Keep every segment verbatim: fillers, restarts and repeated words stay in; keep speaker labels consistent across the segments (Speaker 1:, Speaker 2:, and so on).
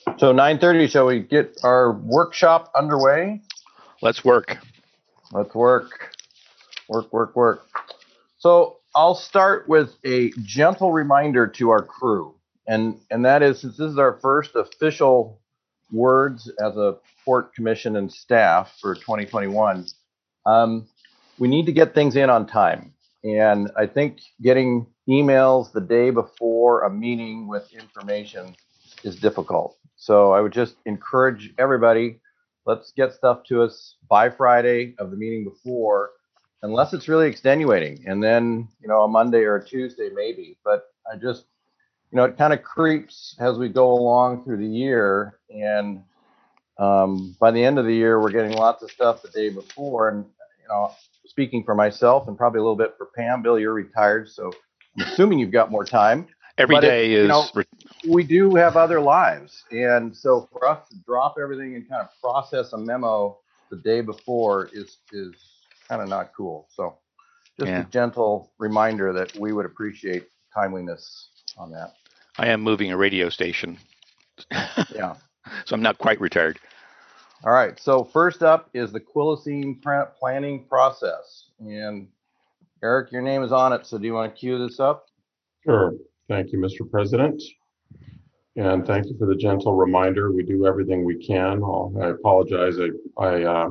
Speaker 1: So nine thirty, shall we get our workshop underway?
Speaker 2: Let's work.
Speaker 1: Let's work. Work, work, work. So I'll start with a gentle reminder to our crew. And, and that is, since this is our first official words as a Port Commission and staff for twenty twenty-one, um, we need to get things in on time. And I think getting emails the day before a meeting with information is difficult. So I would just encourage everybody, let's get stuff to us by Friday of the meeting before, unless it's really extenuating. And then, you know, a Monday or a Tuesday maybe. But I just, you know, it kind of creeps as we go along through the year. And um, by the end of the year, we're getting lots of stuff the day before. And, you know, speaking for myself and probably a little bit for Pam, Bill, you're retired, so I'm assuming you've got more time.
Speaker 2: Every
Speaker 1: but
Speaker 2: day
Speaker 1: it,
Speaker 2: is.
Speaker 1: You know, we do have other lives. And so for us to drop everything and kind of process a memo the day before is, is kind of not cool. So just
Speaker 2: Yeah.
Speaker 1: a gentle reminder that we would appreciate timeliness on that.
Speaker 2: I am moving a radio station.
Speaker 1: Yeah.
Speaker 2: So I'm not quite retired.
Speaker 1: All right. So first up is the Quilcene planning process. And Eric, your name is on it. So do you want to cue this up?
Speaker 3: Sure. Thank you, Mister President. And thank you for the gentle reminder. We do everything we can. I'll, I apologize. I, I, uh,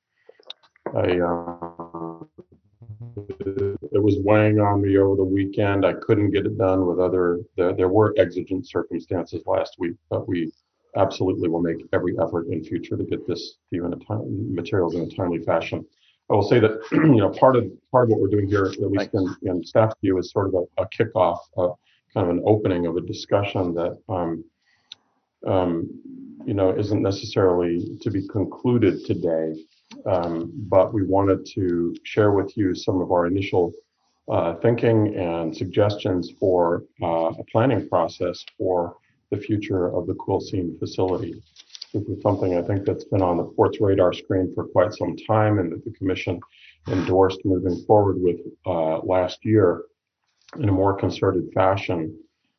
Speaker 3: I, uh, it was weighing on me over the weekend. I couldn't get it done with other, there, there were exigent circumstances last week, but we absolutely will make every effort in future to get this to you in a time, materials in a timely fashion. I will say that, you know, part of, part of what we're doing here, at least in, in staff view, is sort of a, a kickoff, uh, kind of an opening of a discussion that, um, um, you know, isn't necessarily to be concluded today. Um, but we wanted to share with you some of our initial uh, thinking and suggestions for uh, a planning process for the future of the Quilcene facility. This is something I think that's been on the port's radar screen for quite some time, and that the Commission endorsed moving forward with uh, last year in a more concerted fashion.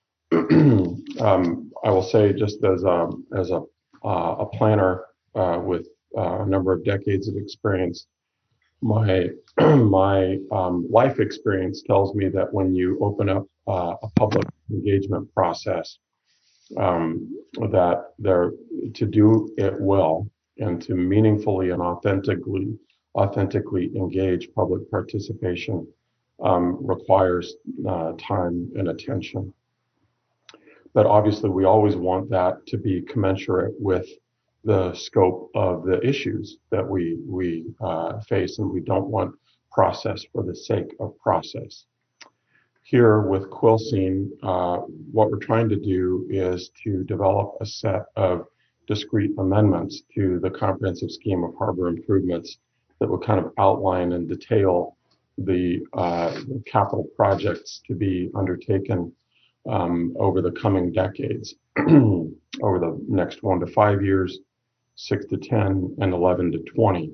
Speaker 3: um, I will say, just as a, as a, uh, a planner uh, with uh, a number of decades of experience, my my um, life experience tells me that when you open up uh, a public engagement process, um, that there to do it well and to meaningfully and authentically authentically engage public participation um, requires uh, time and attention. But obviously, we always want that to be commensurate with the scope of the issues that we we uh, face, and we don't want process for the sake of process. Here with Quilcene, uh, what we're trying to do is to develop a set of discrete amendments to the comprehensive scheme of harbor improvements that will kind of outline and detail the uh, capital projects to be undertaken Um, over the coming decades, over the next one to five years, six to ten, and eleven to twenty.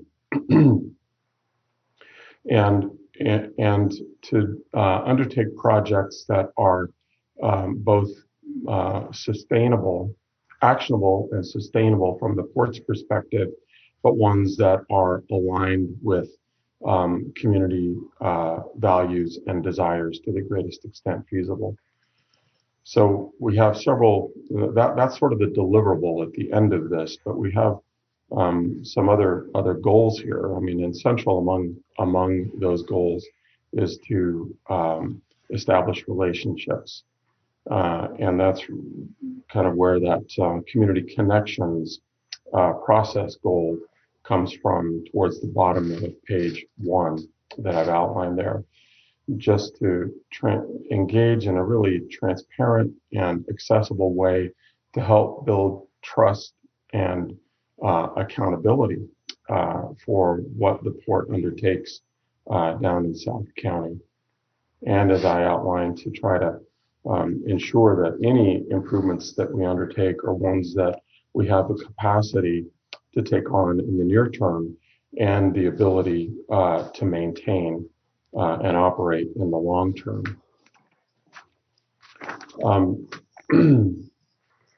Speaker 3: and, and, and to uh, undertake projects that are um, both uh, sustainable, actionable and sustainable from the port's perspective, but ones that are aligned with um, community uh, values and desires to the greatest extent feasible. So we have several, that, that's sort of the deliverable at the end of this, but we have um, some other other goals here. I mean, and central among, among those goals is to um, establish relationships. Uh, and that's kind of where that um, community connections uh, process goal comes from, towards the bottom of page one that I've outlined there. Just to tra- engage in a really transparent and accessible way to help build trust and uh, accountability uh, for what the port undertakes uh, down in South County. And as I outlined, to try to um, ensure that any improvements that we undertake are ones that we have the capacity to take on in the near term and the ability uh, to maintain Uh, and operate in the long term. Um,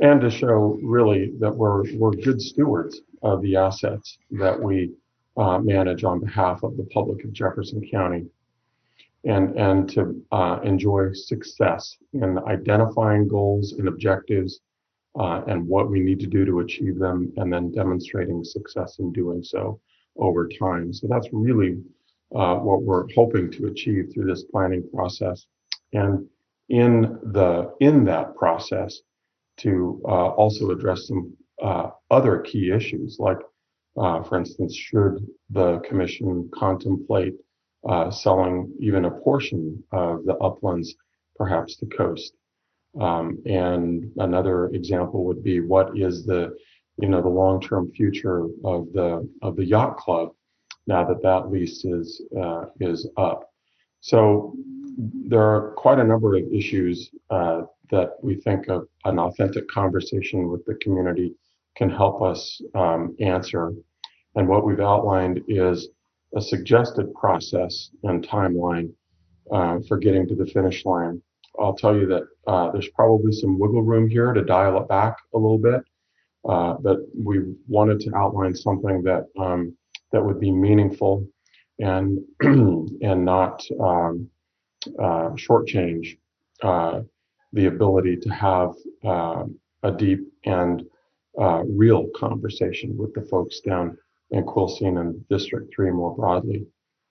Speaker 3: and to show really that we're we're good stewards of the assets that we uh, manage on behalf of the public of Jefferson County, and and to uh, enjoy success in identifying goals and objectives uh, and what we need to do to achieve them, and then demonstrating success in doing so over time. So that's really uh, what we're hoping to achieve through this planning process, and in the in that process to uh, also address some uh, other key issues, like, uh, for instance, should the commission contemplate uh, selling even a portion of the uplands, perhaps to coast? Um, and another example would be, what is the, you know, the long-term future of the of the yacht club now that that lease is uh, is up? So there are quite a number of issues uh, that we think of an authentic conversation with the community can help us um, answer. And what we've outlined is a suggested process and timeline uh, for getting to the finish line. I'll tell you that uh, there's probably some wiggle room here to dial it back a little bit, uh, but we wanted to outline something that um, that would be meaningful and and not um, uh, shortchange uh, the ability to have uh, a deep and uh, real conversation with the folks down in Quilcene and District three more broadly.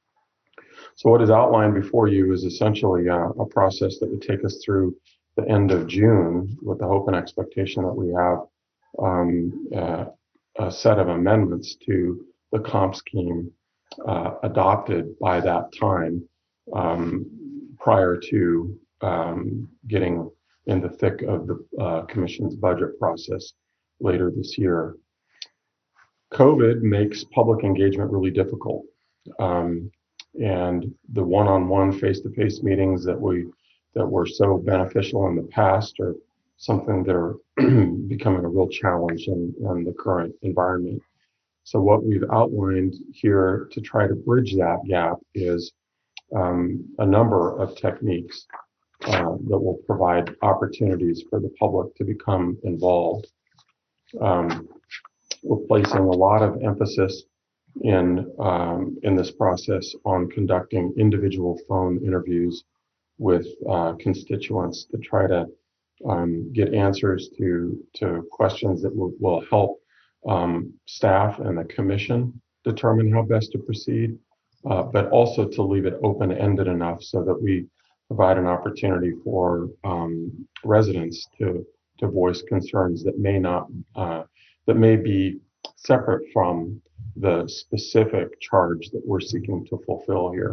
Speaker 3: So what is outlined before you is essentially a, a process that would take us through the end of June, with the hope and expectation that we have um, uh, a set of amendments to the comp scheme uh, adopted by that time, um, prior to um, getting in the thick of the uh, commission's budget process later this year. COVID makes public engagement really difficult. Um, and the one-on-one face-to-face meetings that we that were so beneficial in the past are something that are becoming a real challenge in, in the current environment. So what we've outlined here to try to bridge that gap is um, a number of techniques uh, that will provide opportunities for the public to become involved. Um, we're placing a lot of emphasis in um, in this process on conducting individual phone interviews with uh, constituents to try to um, get answers to to questions that will, will help um, staff and the commission determine how best to proceed, uh, but also to leave it open-ended enough so that we provide an opportunity for um, residents to to voice concerns that may not uh, that may be separate from the specific charge that we're seeking to fulfill here.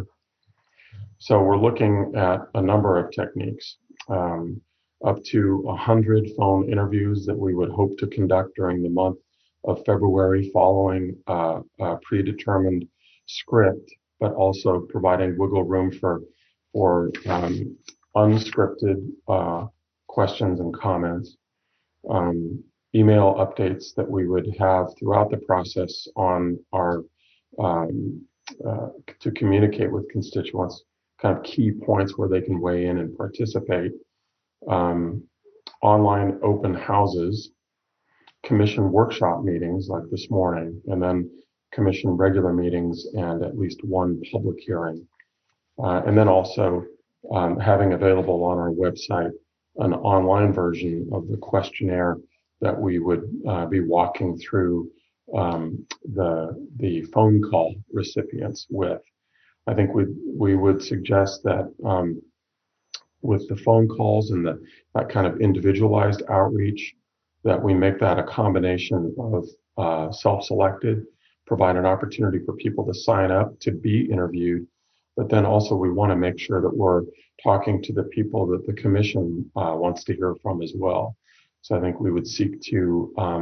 Speaker 3: So we're looking at a number of techniques, um, up to one hundred phone interviews that we would hope to conduct during the month of February, following uh, a predetermined script, but also providing wiggle room for, for um, unscripted uh, questions and comments. Um, email updates that we would have throughout the process on our um, uh, to communicate with constituents, kind of key points where they can weigh in and participate. Um, online open houses, commission workshop meetings like this morning, and then commission regular meetings and at least one public hearing. Uh, and then also um, having available on our website an online version of the questionnaire that we would uh, be walking through um, the the phone call recipients with. I think we we would suggest that um, with the phone calls and the that kind of individualized outreach, that we make that a combination of uh, self-selected, provide an opportunity for people to sign up to be interviewed, but then also we want to make sure that we're talking to the people that the commission uh, wants to hear from as well. So I think we would seek to um,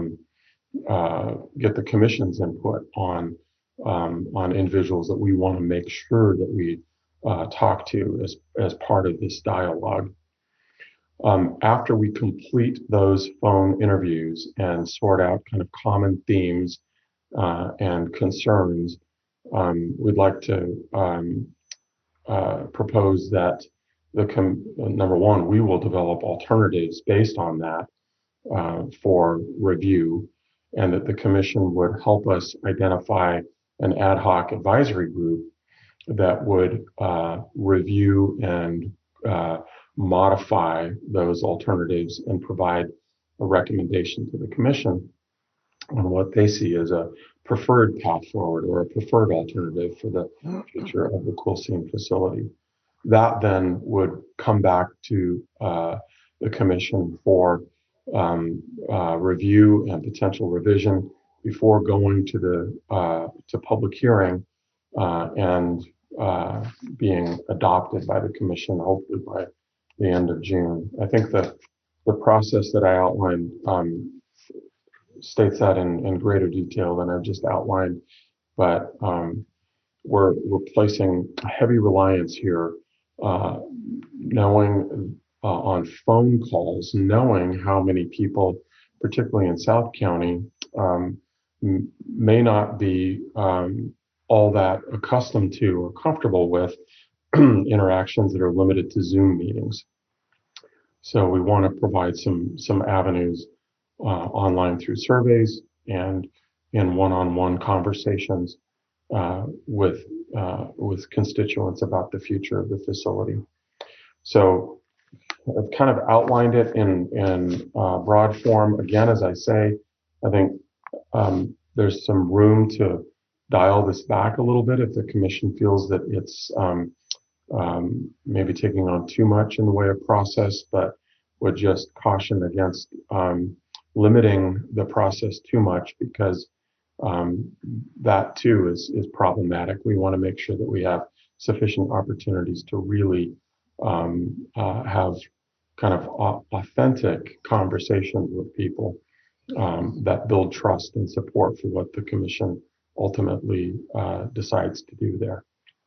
Speaker 3: uh, get the commission's input on um, on individuals that we want to make sure that we uh, talk to as as part of this dialogue. Um, after we complete those phone interviews and sort out kind of common themes uh, and concerns, um, we'd like to um, uh, propose that the com- number one, we will develop alternatives based on that. uh, for review, and that the commission would help us identify an ad hoc advisory group that would uh, review and uh, modify those alternatives and provide a recommendation to the commission on what they see as a preferred path forward or a preferred alternative for the future of the Quilcene facility. That then would come back to uh, the commission for um, uh, review and potential revision before going to the uh, to public hearing uh, and uh, being adopted by the commission, hopefully by the end of June. I think the the process that I outlined um, states that in, in greater detail than I've just outlined, but um, we're we're placing a heavy reliance here, uh, knowing uh, on phone calls, knowing how many people, particularly in South County, um, m- may not be um, all that accustomed to or comfortable with interactions that are limited to Zoom meetings. So we want to provide some some avenues uh, online through surveys and in one-on-one conversations uh, with uh, with constituents about the future of the facility. So I've kind of outlined it in in uh, broad form. Again, as I say, I think um, there's some room to dial this back a little bit if the commission feels that it's um, um, maybe taking on too much in the way of process, but would just caution against um, limiting the process too much, because um, that too is is problematic. We want to make sure that we have sufficient opportunities to really um, uh, have kind of au- authentic conversations with people um, that build trust and support for what the commission ultimately uh, decides to do there.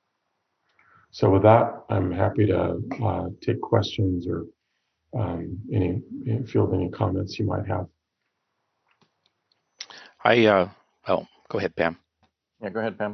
Speaker 3: So with that, I'm happy to uh, take questions or um, any field any comments you might have.
Speaker 2: I, uh, oh, go ahead, Pam.
Speaker 1: Yeah, go ahead, Pam.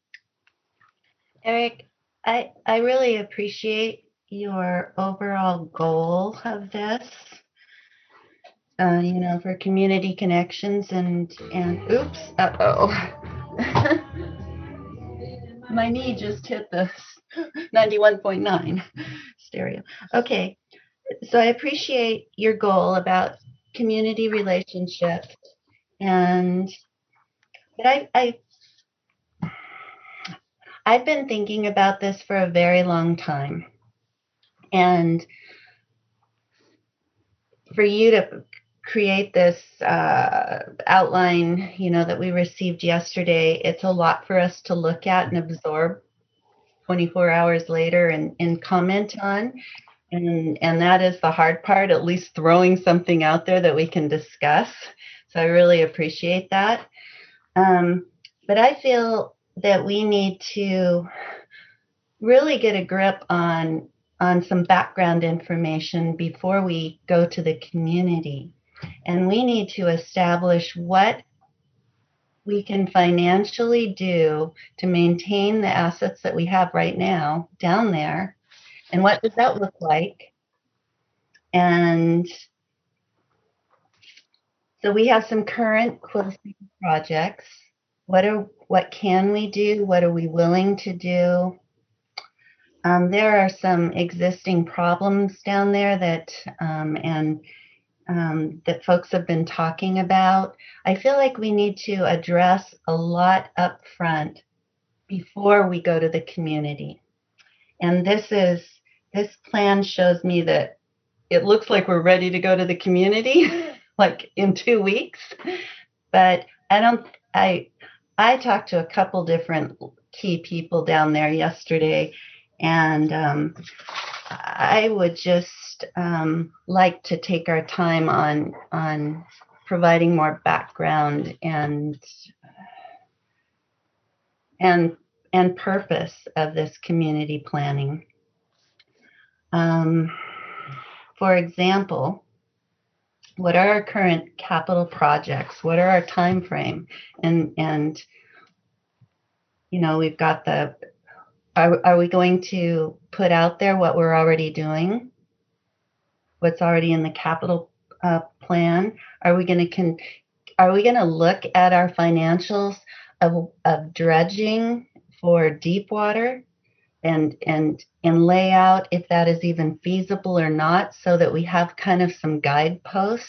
Speaker 4: Eric, I I really appreciate your overall goal of this. Uh, you know, for community connections and and oops, uh oh, my knee just hit the ninety-one point nine stereo. Okay, so I appreciate your goal about community relationships, and but I I I've been thinking about this for a very long time, and for you to create this uh, outline, you know, that we received yesterday, it's a lot for us to look at and absorb twenty-four hours later and, and comment on. And, and that is the hard part, at least throwing something out there that we can discuss. So I really appreciate that. Um, but I feel that we need to really get a grip on on some background information before we go to the community. And we need to establish what we can financially do to maintain the assets that we have right now down there. And what does that look like? And so we have some current Quilcene projects. What are what can we do? What are we willing to do? Um, there are some existing problems down there that um, and um, that folks have been talking about. I feel like we need to address a lot up front before we go to the community. And this is this plan shows me that it looks like we're ready to go to the community like in two weeks. But I don't I I talked to a couple different key people down there yesterday, and um, I would just um, like to take our time on on providing more background and and and purpose of this community planning. Um, for example, what are our current capital projects? What are our time frame? And and you know, we've got the are are we going to put out there what we're already doing? What's already in the capital uh, plan? Are we going to con- are we going to look at our financials of, of dredging for deep water and and and lay out if that is even feasible or not, so that we have kind of some guideposts?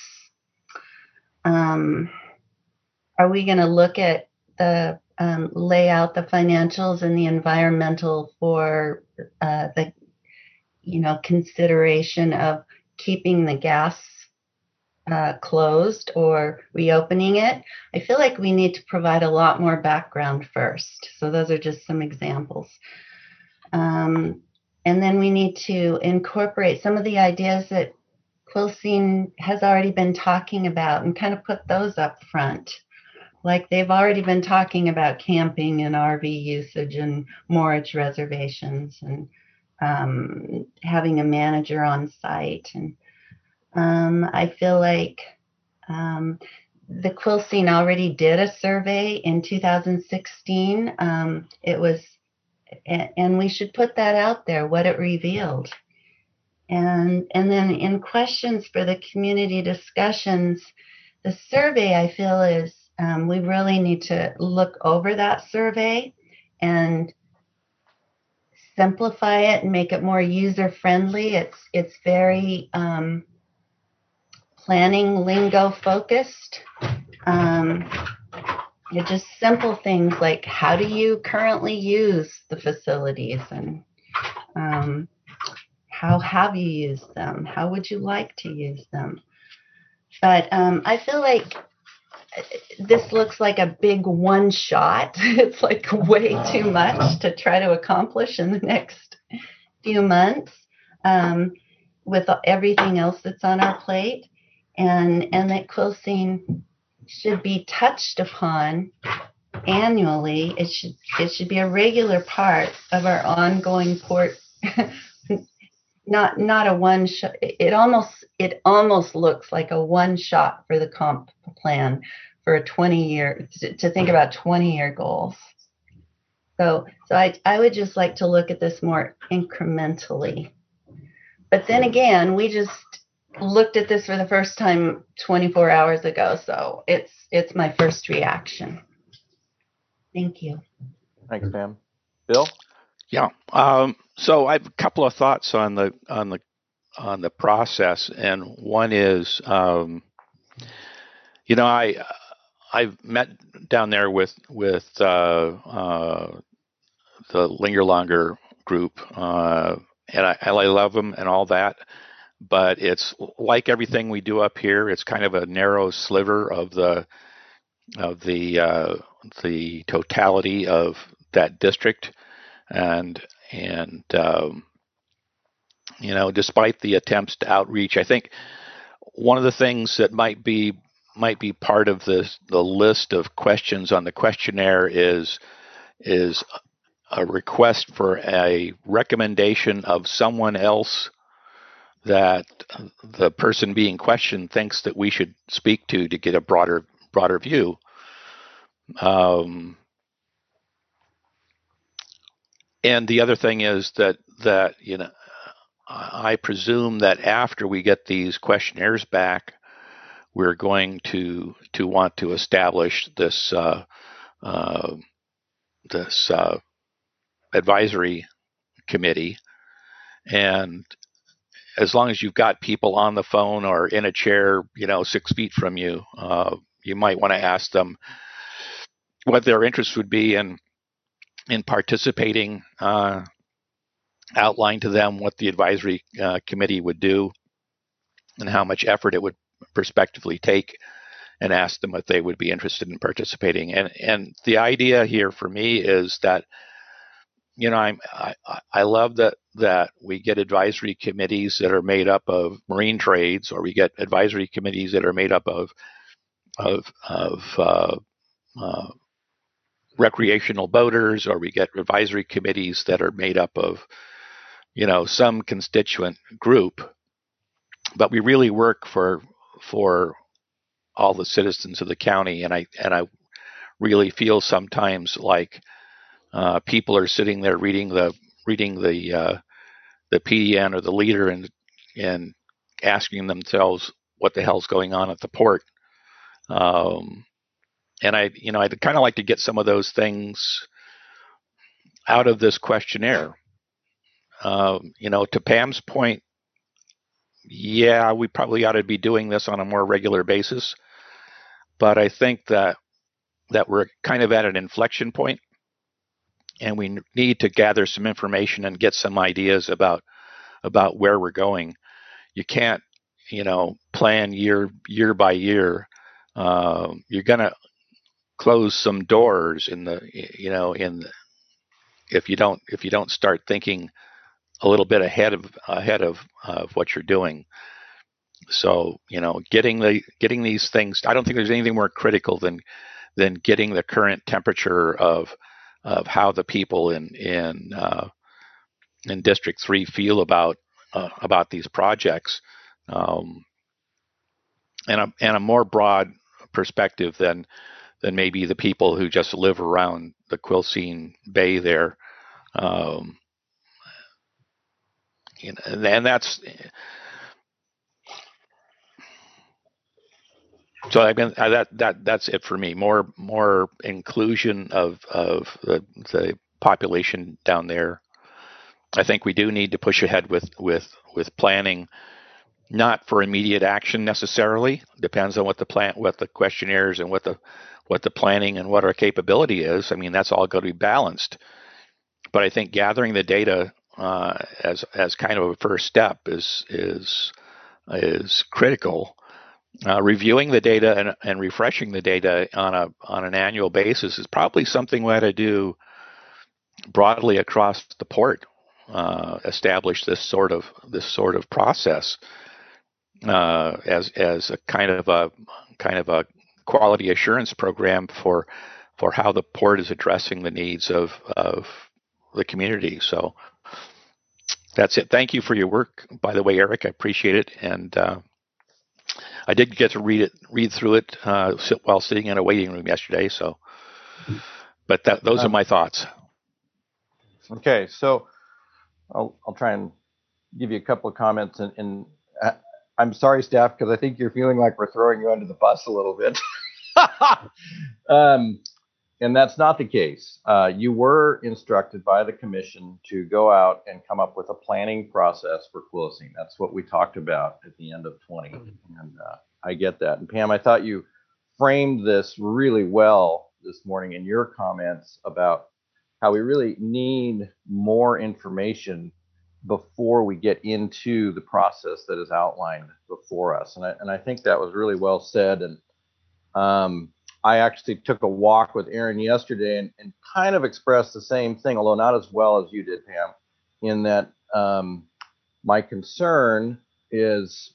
Speaker 4: Um, are we going to look at the um, lay out the financials and the environmental for uh, the you know consideration of keeping the gas uh, closed or reopening it? I feel like we need to provide a lot more background first. So those are just some examples. Um, and then we need to incorporate some of the ideas that Quilcene has already been talking about and kind of put those up front. Like they've already been talking about camping and R V usage and moorage reservations and um, having a manager on site. And um, I feel like um, the Quilcene already did a survey in two thousand sixteen. Um, it was, and we should put that out there, what it revealed. And and then in questions for the community discussions, the survey I feel is um, we really need to look over that survey and simplify it and make it more user friendly. It's it's very um, planning lingo focused. Um, it's just simple things like, how do you currently use the facilities, and um, how have you used them? How would you like to use them? But um, I feel like this looks like a big one shot. It's like way too much to try to accomplish in the next few months um, with everything else that's on our plate. And, and that Quilcene should be touched upon annually. It should it should be a regular part of our ongoing port. not not a one shot. It almost it almost looks like a one shot for the comp plan for a twenty year to think about twenty year goals. So so I I would just like to look at this more incrementally. But then again, we just looked at this for the first time twenty-four hours ago, so it's it's my first reaction. Thank you.
Speaker 1: Thanks, Pam. Bill?
Speaker 2: Yeah. Um, so I have a couple of thoughts on the on the on the process, and one is, um, you know, I I've met down there with with uh, uh, the Linger Longer group, uh, and I, I love them and all that. But it's like everything we do up here. It's kind of a narrow sliver of the of the uh, the totality of that district, and and um, you know, despite the attempts to outreach, I think one of the things that might be might be part of this the list of questions on the questionnaire is is a request for a recommendation of someone else that the person being questioned thinks that we should speak to to get a broader broader view. Um, and the other thing is that that you know, I presume that after we get these questionnaires back, we're going to to want to establish this uh, uh, this uh, advisory committee, and as long as you've got people on the phone or in a chair, you know, six feet from you, uh, you might want to ask them what their interest would be in in participating. Uh, outline to them what the advisory uh, committee would do and how much effort it would prospectively take, and ask them if they would be interested in participating. And and the idea here for me is that, you know, I'm, I I love that that we get advisory committees that are made up of marine trades, or we get advisory committees that are made up of of of uh, uh, recreational boaters, or we get advisory committees that are made up of, you know, some constituent group. But we really work for for all the citizens of the county, and I and I really feel sometimes like uh, people are sitting there reading the reading the uh, the P D N or the leader and and asking themselves, what the hell's going on at the port. Um, and I, you know, I'd kind of like to get some of those things out of this questionnaire. Um, you know, to Pam's point, yeah, we probably ought to be doing this on a more regular basis. But I think that that we're kind of at an inflection point, and we need to gather some information and get some ideas about about where we're going. You can't, you know, plan year year by year. Uh, you're going to close some doors in the, you know, in the, if you don't if you don't start thinking a little bit ahead of ahead of of what you're doing. So, you know, getting the getting these things. I don't think there's anything more critical than than getting the current temperature of of how the people in in uh, in District Three feel about uh, about these projects, um, and a and a more broad perspective than than maybe the people who just live around the Quilcene Bay there. Um, you know, and, and that's so. I mean, that that that's it for me. More more inclusion of of the the population down there. I think we do need to push ahead with with with planning, not for immediate action necessarily. Depends on what the plan, what the questionnaires, and what the what the planning and what our capability is. I mean, that's all going to be balanced. But I think gathering the data uh, as as kind of a first step is is is critical. Uh, reviewing the data and, and refreshing the data on a on an annual basis is probably something we ought to do broadly across the port. Uh, establish this sort of this sort of process uh, as as a kind of a kind of a quality assurance program for for how the port is addressing the needs of of the community. So that's it. Thank you for your work, by the way, Eric. I appreciate it, and uh, I did get to read it, read through it uh, while sitting in a waiting room yesterday. So, but that, those um, are my thoughts.
Speaker 1: Okay, so I'll I'll try and give you a couple of comments, and, and I'm sorry, staff, because I think you're feeling like we're throwing you under the bus a little bit. um, and that's not the case. Uh, you were instructed by the commission to go out and come up with a planning process for Quilcene. That's what we talked about at the end of twenty, and uh, I get that. And Pam, I thought you framed this really well this morning in your comments about how we really need more information before we get into the process that is outlined before us. And I, and I think that was really well said. And um, I actually took a walk with Aaron yesterday and, and kind of expressed the same thing, although not as well as you did, Pam, in that um, my concern is,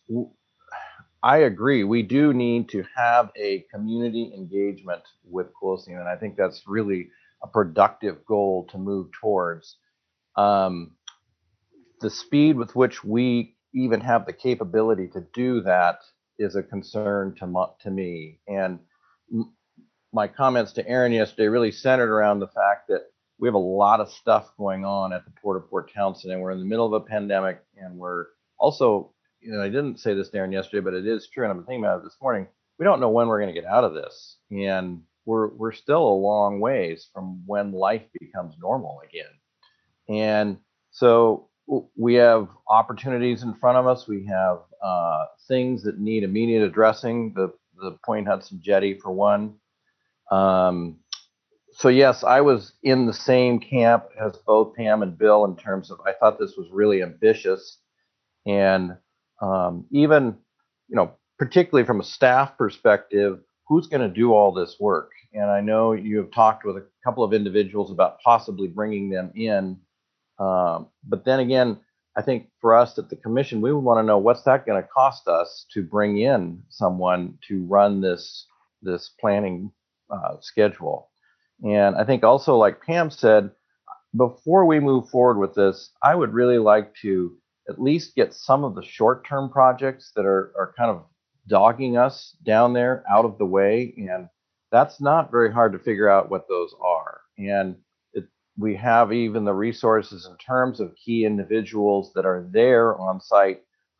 Speaker 1: I agree, we do need to have a community engagement with Quilcene, and I think that's really a productive goal to move towards. Um, the speed with which we even have the capability to do that is a concern to, to me. And m- my comments to Aaron yesterday really centered around the fact that we have a lot of stuff going on at the Port of Port Townsend, and we're in the middle of a pandemic, and we're also, you know, I didn't say this to Aaron yesterday, but it is true, and I'm thinking about it this morning. We don't know when we're going to get out of this, and we're we're still a long ways from when life becomes normal again. And so we have opportunities in front of us. We have uh, things that need immediate addressing. The the Point Hudson Jetty, for one. Um, so yes, I was in the same camp as both Pam and Bill in terms of I thought this was really ambitious, and um, even, you know, particularly from a staff perspective, who's going to do all this work? And I know you have talked with a couple of individuals about possibly bringing them in. Um, but then again, I think for us at the commission, we would want to know what's that going to cost us to bring in someone to run this this planning uh, schedule. And I think also, like Pam said, before we move forward with this, I would really like to at least get some of the short-term projects that are, are kind of dogging us down there out of the way. And that's not very hard to figure out what those are. And it, we have even the resources in terms of key individuals that are there on site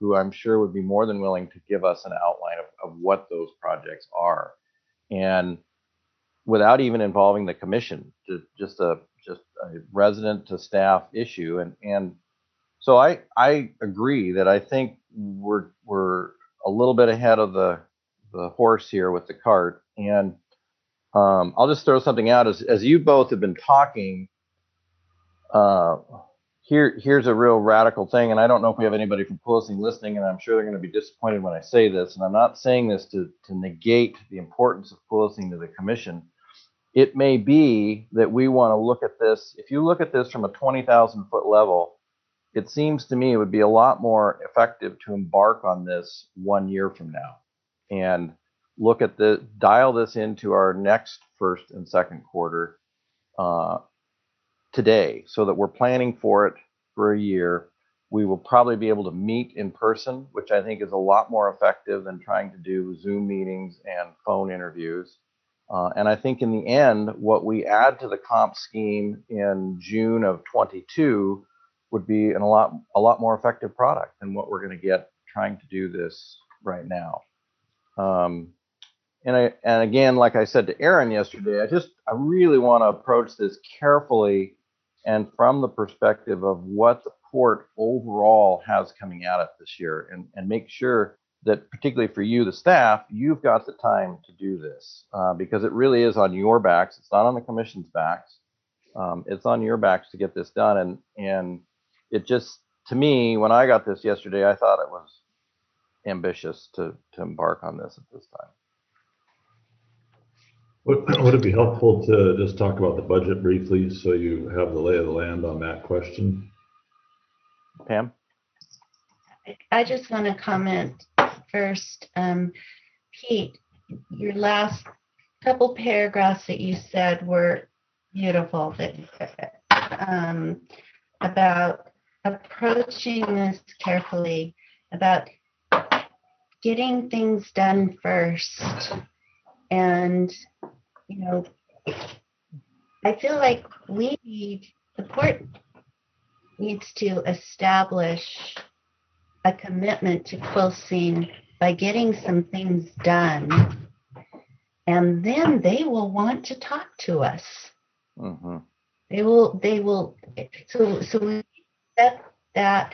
Speaker 1: who I'm sure would be more than willing to give us an outline of, of what those projects are, and without even involving the commission, just a just a resident to staff issue. And and so I I agree that I think we're we're a little bit ahead of the the horse here with the cart. And um, I'll just throw something out as as you both have been talking. Uh, here here's a real radical thing, and I don't know if we have anybody from Quilcene listening, and I'm sure they're going to be disappointed when I say this. And I'm not saying this to to negate the importance of Quilcene to the commission. It may be that we want to look at this. If you look at this from a twenty thousand foot level, it seems to me it would be a lot more effective to embark on this one year from now and look at the dial this into our next first and second quarter uh, today, so that we're planning for it for a year. We will probably be able to meet in person, which I think is a lot more effective than trying to do Zoom meetings and phone interviews. Uh, and I think in the end, what we add to the comp scheme in June of twenty-two would be an a lot a lot more effective product than what we're going to get trying to do this right now. Um, and I and again, like I said to Aaron yesterday, I just I really want to approach this carefully and from the perspective of what the port overall has coming at it this year, and and make sure that particularly for you, the staff, you've got the time to do this, uh, because it really is on your backs. It's not on the commission's backs. Um, it's on your backs to get this done. And and it just, to me, when I got this yesterday, I thought it was ambitious to, to embark on this at this time.
Speaker 5: Would, would it be helpful to just talk about the budget briefly so you have the lay of the land on that question?
Speaker 1: Pam?
Speaker 4: I just want to comment first. Um, Pete, your last couple paragraphs that you said were beautiful, that, um, about approaching this carefully, about getting things done first. And, you know, I feel like we need, the port needs to establish a commitment to Quilcene by getting some things done, and then they will want to talk to us.
Speaker 1: Mm-hmm.
Speaker 4: They will, they will, so, so we set that,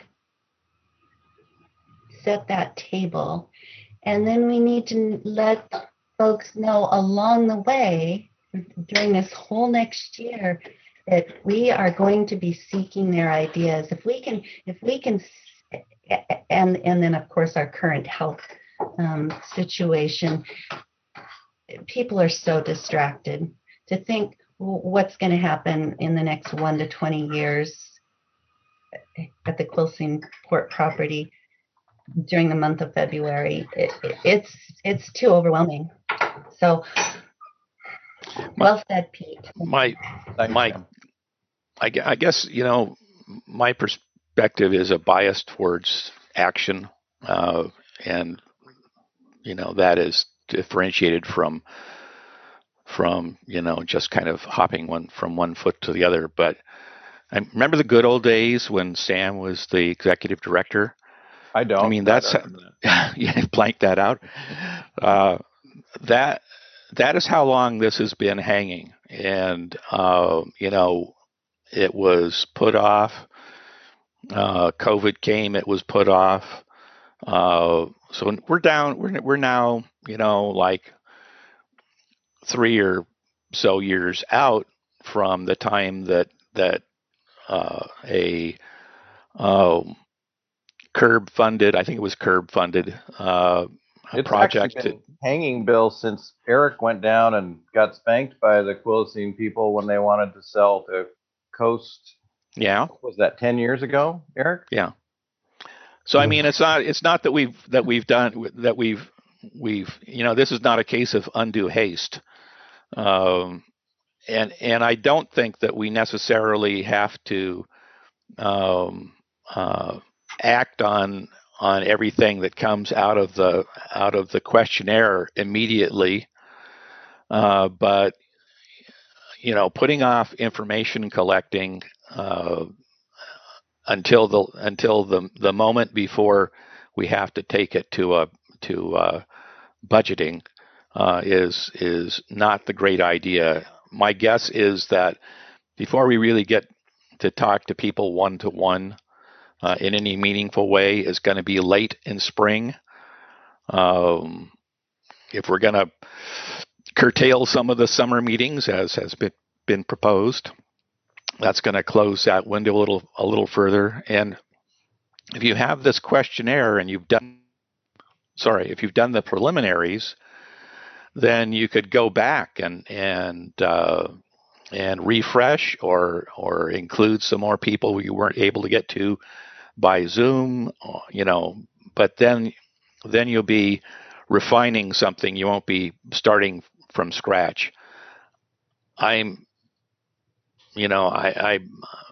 Speaker 4: set that table, and then we need to let folks know along the way during this whole next year that we are going to be seeking their ideas. If we can, if we can, and and then of course our current health um, situation, people are so distracted to think what's going to happen in the next one to twenty years at the Quilcene Port property during the month of February. It, it, it's it's too overwhelming. So, well said, Pete.
Speaker 2: My, my, I, I guess, you know, my perspective is a bias towards action, uh, and, you know, that is differentiated from, from, you know, just kind of hopping one from one foot to the other. But I remember the good old days when Sam was the executive director.
Speaker 1: I don't.
Speaker 2: I mean, that's, yeah, blank that out. Uh, that, that is how long this has been hanging. And, uh, you know, it was put off. Uh, COVID came, it was put off. Uh, so we're down, we're, we're now, you know, like three or so years out from the time that, that, uh, a, um, CURB funded, I think it was CURB funded, uh, a
Speaker 1: it's
Speaker 2: project.
Speaker 1: Actually been hanging, Bill, since Eric went down and got spanked by the Quilcene people when they wanted to sell to Coast.
Speaker 2: Yeah.
Speaker 1: Was that ten years ago, Eric?
Speaker 2: Yeah. So I mean, it's not it's not that we've that we've done that we've we've you know, this is not a case of undue haste, um, and and I don't think that we necessarily have to um, uh, act on on everything that comes out of the out of the questionnaire immediately, uh, but you know, putting off information collecting uh, until the until the the moment before we have to take it to a to uh, budgeting uh, is is not the great idea. My guess is that before we really get to talk to people one to one in any meaningful way is going to be late in spring. Um, if we're going to curtail some of the summer meetings, as has been been proposed, that's going to close that window a little a little further. And if you have this questionnaire and you've done, sorry, if you've done the preliminaries, then you could go back and and uh, and refresh or or include some more people you weren't able to get to by Zoom, you know. But then then you'll be refining something. You won't be starting from scratch. I'm, you know, I I,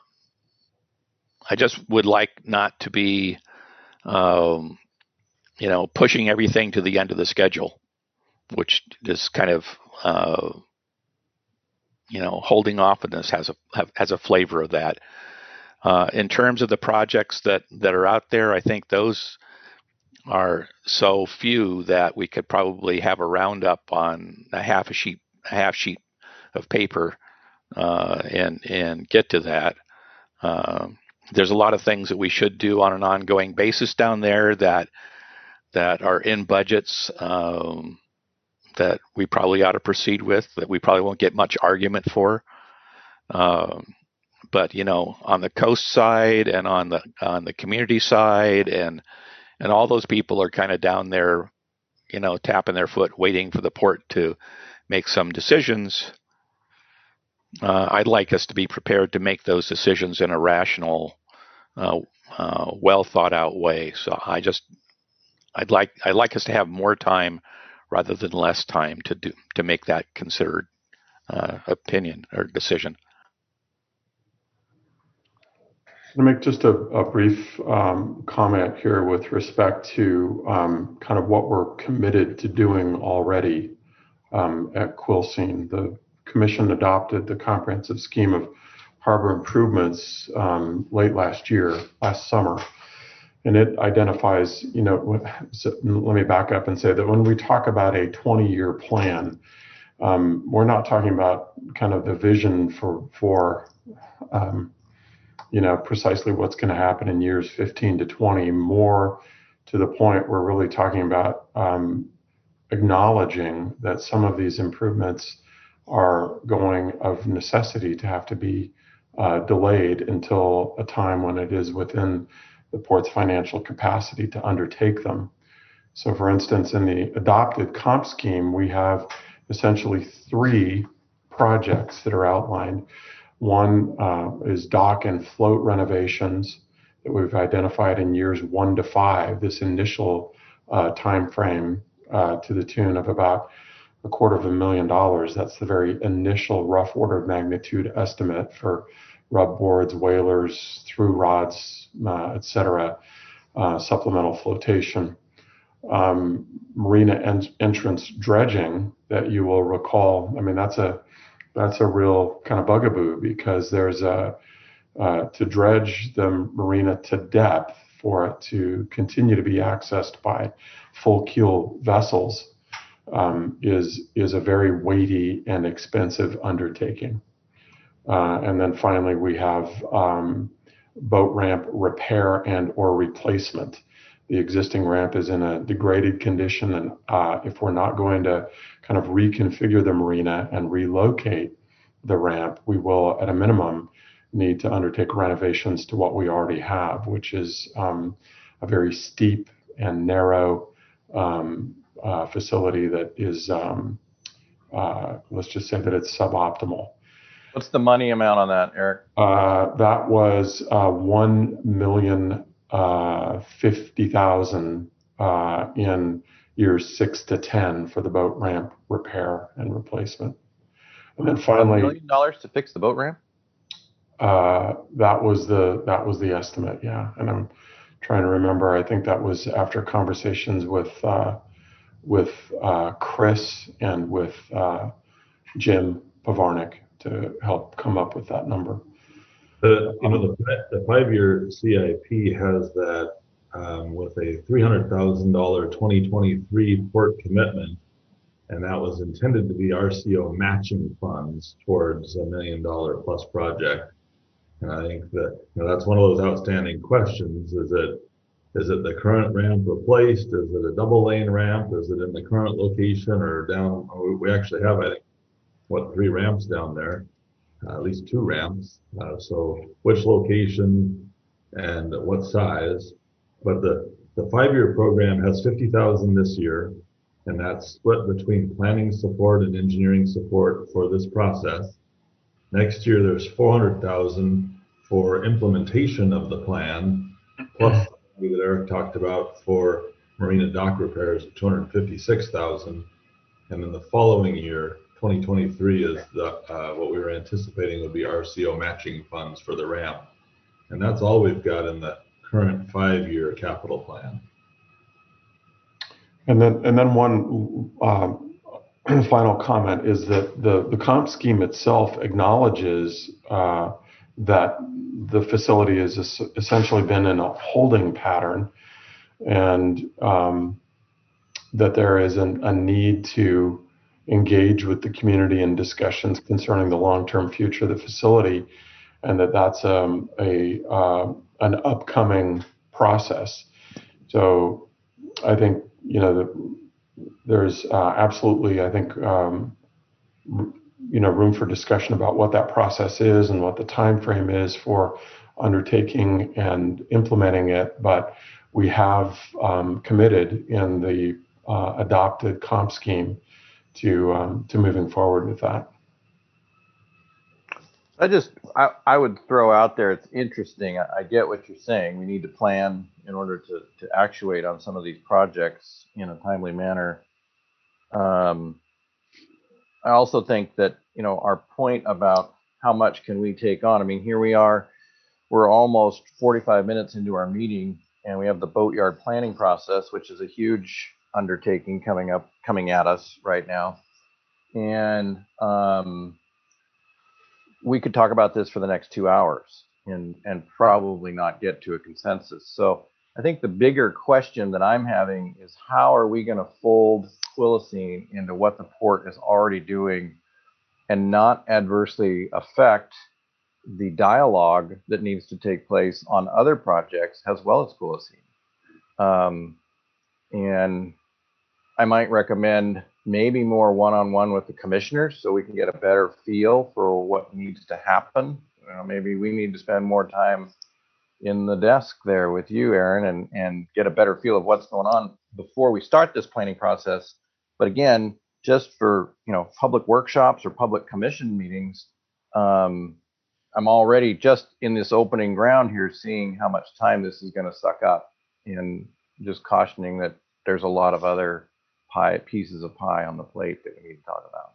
Speaker 2: I just would like not to be, um, you know, pushing everything to the end of the schedule, which is kind of, uh, you know, holding off on this has a have, has a flavor of that. Uh, in terms of the projects that, that are out there, I think those are so few that we could probably have a roundup on a half a sheet, a half sheet of paper, uh, and and get to that. Uh, there's a lot of things that we should do on an ongoing basis down there that that are in budgets um, that we probably ought to proceed with, that we probably won't get much argument for. Um, but you know, on the coast side and on the on the community side, and and all those people are kind of down there, you know, tapping their foot, waiting for the port to make some decisions. Uh, I'd like us to be prepared to make those decisions in a rational, uh, uh, well thought out way. So I just, I'd like, I'd like us to have more time rather than less time to do to make that considered uh, opinion or decision.
Speaker 3: To make just a, a brief um, comment here with respect to um, kind of what we're committed to doing already um, at Quilcene. The Commission adopted the comprehensive scheme of harbor improvements um, late last year, last summer, and it identifies, you know, so let me back up and say that when we talk about a twenty-year plan, um, we're not talking about kind of the vision for for um, you know, precisely what's going to happen in years fifteen to twenty. More to the point, we're really talking about um, acknowledging that some of these improvements are going of necessity to have to be uh, delayed until a time when it is within the port's financial capacity to undertake them. So for instance, in the adopted comp scheme, we have essentially three projects that are outlined. One uh, is dock and float renovations that we've identified in years one to five, this initial uh, time frame uh, to the tune of about a quarter of a million dollars. That's the very initial rough order of magnitude estimate for rub boards, whalers, through rods, uh, et cetera, uh, supplemental flotation. Um, marina en- entrance dredging that you will recall, I mean, that's a That's a real kind of bugaboo because there's a, uh, to dredge the marina to depth for it to continue to be accessed by full keel vessels um, is, is a very weighty and expensive undertaking. Uh, and then finally, we have um, boat ramp repair and or replacement. The existing ramp is in a degraded condition, and uh, if we're not going to kind of reconfigure the marina and relocate the ramp, we will, at a minimum, need to undertake renovations to what we already have, which is um, a very steep and narrow um, uh, facility that is, um, uh, let's just say that it's suboptimal.
Speaker 1: What's the money amount on that, Eric?
Speaker 3: Uh, that was uh, one million uh, fifty thousand uh, in years six to ten for the boat ramp repair and replacement. And then finally,
Speaker 1: a million dollars to fix the boat ramp.
Speaker 3: Uh, that was the that was the estimate, yeah. And I'm trying to remember. I think that was after conversations with uh, with uh, Chris and with uh, Jim Pavarnik to help come up with that number.
Speaker 5: The, you know, the, the five-year C I P has that um, with a three hundred thousand dollars twenty twenty-three port commitment, and that was intended to be R C O matching funds towards a million dollar plus project. And I think that, you know, that's one of those outstanding questions. Is it is it the current ramp replaced? Is it a double lane ramp? Is it in the current location or down? We actually have, I think, what, three ramps down there, uh, at least two ramps. Uh, so which location and what size? But the, the five-year program has fifty thousand this year, and that's split between planning support and engineering support for this process. Next year, there's four hundred thousand for implementation of the plan, plus that Eric talked about for marina dock repairs of two hundred fifty-six thousand. And then the following year, twenty twenty-three, is the, uh, what we were anticipating would be R C O matching funds for the ramp. And that's all we've got in the current five-year capital plan.
Speaker 3: And then, and then one um, final comment is that the, the comp scheme itself acknowledges uh, that the facility has es- essentially been in a holding pattern, and um, that there is an, a need to engage with the community in discussions concerning the long-term future of the facility, and that that's um, a uh, an upcoming process. So I think, you know, the, there's uh, absolutely, I think, um, you know, room for discussion about what that process is and what the time frame is for undertaking and implementing it. But we have um, committed in the uh, adopted comp scheme to um, to moving forward with that.
Speaker 1: I just, I, I would throw out there, it's interesting. I, I get what you're saying. We need to plan in order to, to actuate on some of these projects in a timely manner. Um, I also think that, you know, our point about how much can we take on, I mean, here we are, we're almost forty-five minutes into our meeting, and we have the boatyard planning process, which is a huge undertaking coming up, coming at us right now. And, um, we could talk about this for the next two hours and, and probably not get to a consensus. So I think the bigger question that I'm having is, how are we going to fold Quilcene into what the port is already doing and not adversely affect the dialogue that needs to take place on other projects as well as Quilcene? Um, and I might recommend maybe more one-on-one with the commissioners so we can get a better feel for what needs to happen. You know, maybe we need to spend more time in the desk there with you, Aaron, and, and get a better feel of what's going on before we start this planning process. But again, just for, you know, public workshops or public commission meetings, um, I'm already just in this opening ground here seeing how much time this is going to suck up, and just cautioning that there's a lot of other pie pieces of pie on the plate that we need to talk about.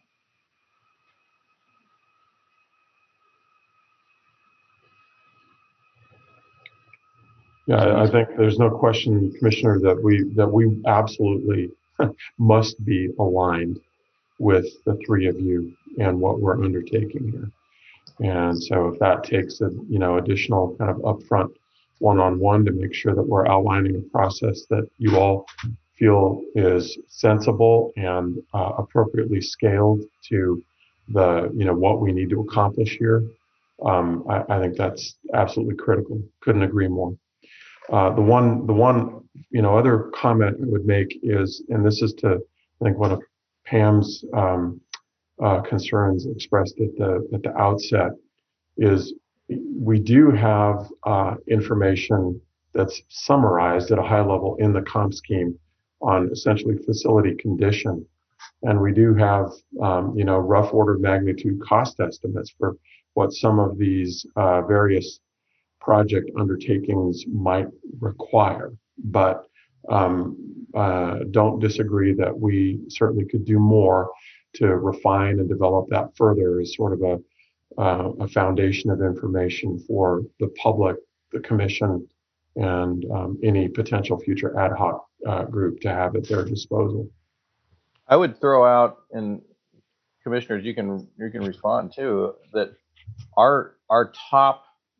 Speaker 3: Yeah, I think there's no question, Commissioner, that we that we absolutely must be aligned with the three of you and what we're undertaking here. And so if that takes a, you know, additional kind of upfront one-on-one to make sure that we're outlining a process that you all feel is sensible and uh, appropriately scaled to the, you know, what we need to accomplish here, um, I, I think that's absolutely critical. Couldn't agree more. Uh, the one, the one, you know, other comment I would make is, and this is to, I think, one of Pam's um, uh, concerns expressed at the at the outset, is we do have uh, information that's summarized at a high level in the comp scheme on essentially facility condition, and we do have, um, you know, rough order of magnitude cost estimates for what some of these uh, various project undertakings might require, but um, uh, don't disagree that we certainly could do more to refine and develop that further as sort of a, uh, a foundation of information for the public, the commission, and um, any potential future ad hoc uh, group to have at their disposal.
Speaker 1: I would throw out, and commissioners, you can you can respond too, that our our top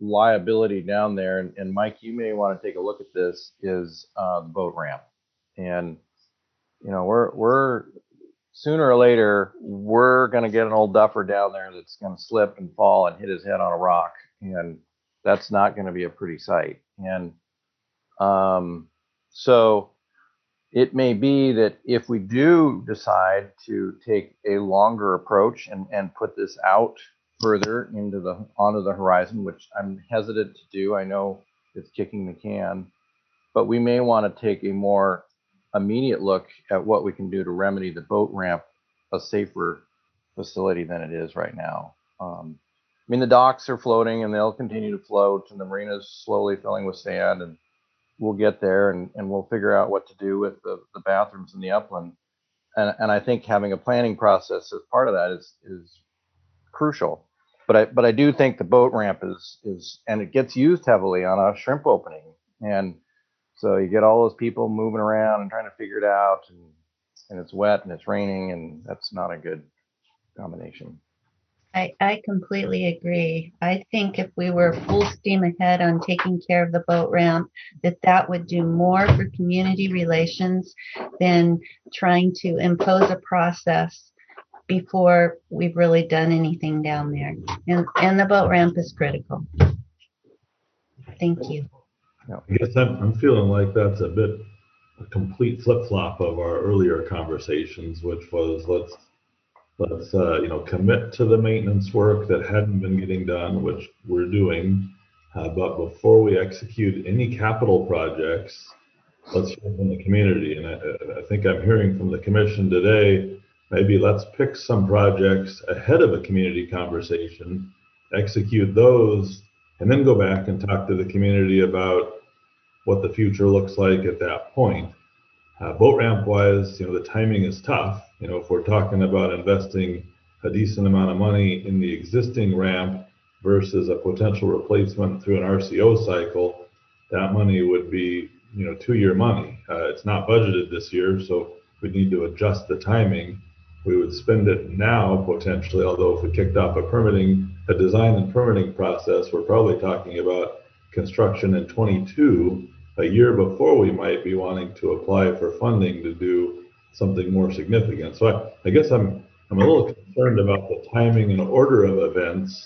Speaker 1: liability down there, and, and Mike, you may want to take a look at this, is uh, the boat ramp. And, you know, we're, we're sooner or later, we're going to get an old duffer down there that's going to slip and fall and hit his head on a rock. And that's not going to be a pretty sight. And um, so it may be that if we do decide to take a longer approach and, and put this out further into the onto the horizon, which I'm hesitant to do. I know it's kicking the can, but we may want to take a more immediate look at what we can do to remedy the boat ramp, a safer facility than it is right now. Um, I mean, the docks are floating and they'll continue to float, and the marina's slowly filling with sand, and we'll get there, and, and we'll figure out what to do with the, the bathrooms in the upland. And, and I think having a planning process as part of that is, is crucial. But I, but I do think the boat ramp is, is, and it gets used heavily on a shrimp opening. And so you get all those people moving around and trying to figure it out, and, and it's wet and it's raining, and that's not a good combination.
Speaker 4: I, I completely agree. I think if we were full steam ahead on taking care of the boat ramp, that that would do more for community relations than trying to impose a process before we've really done anything down there. And, and the boat ramp is critical. Thank you.
Speaker 5: I guess I'm, I'm feeling like that's a bit a complete flip-flop of our earlier conversations, which was let's let's uh, you know commit to the maintenance work that hadn't been getting done, which we're doing, uh, but before we execute any capital projects, let's hear from the community. And I, I think I'm hearing from the commission today, maybe let's pick some projects ahead of a community conversation, execute those, and then go back and talk to the community about what the future looks like at that point. Uh, boat ramp wise, you know, the timing is tough. You know, if we're talking about investing a decent amount of money in the existing ramp versus a potential replacement through an R C O cycle, that money would be, you know, two-year money. Uh, it's not budgeted this year, so we need to adjust the timing. We would spend it now potentially, although if we kicked off a permitting, a design and permitting process, we're probably talking about construction in twenty-two, a year before we might be wanting to apply for funding to do something more significant. So I, I guess I'm I'm a little concerned about the timing and order of events,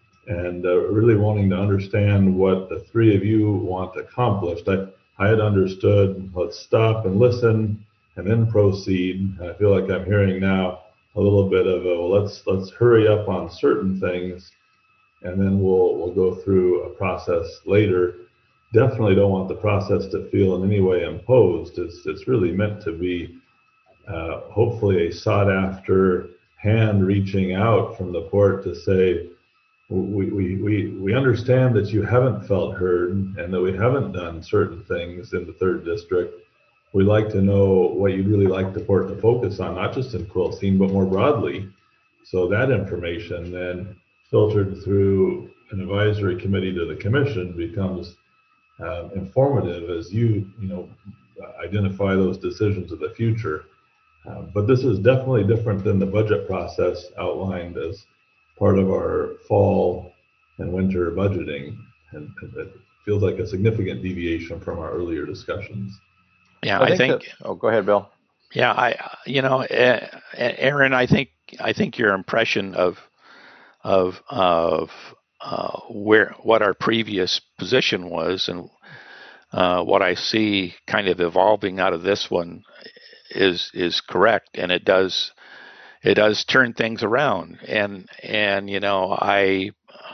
Speaker 5: and uh, really wanting to understand what the three of you want accomplished. I, I had understood, let's stop and listen and then proceed. I feel like I'm hearing now a little bit of a, well, let's let's hurry up on certain things, and then we'll we'll go through a process later. Definitely don't want the process to feel in any way imposed. It's it's really meant to be uh, hopefully a sought after hand reaching out from the port to say, we, we, we, we understand that you haven't felt heard and that we haven't done certain things in the third district. We'd like to know what you'd really like the port to focus on, not just in Quilcene, but more broadly. So that information then filtered through an advisory committee to the commission becomes uh, informative as you, you know, identify those decisions of the future. Uh, but this is definitely different than the budget process outlined as part of our fall and winter budgeting, and it feels like a significant deviation from our earlier discussions.
Speaker 2: Yeah,
Speaker 1: I
Speaker 2: I
Speaker 1: think.
Speaker 2: think.
Speaker 1: that, oh, go ahead, Bill.
Speaker 2: Yeah, I, you know, uh, Aaron, I think, I think your impression of, of, of uh, where what our previous position was and uh, what I see kind of evolving out of this one is is correct, and it does it does turn things around. And and you know, I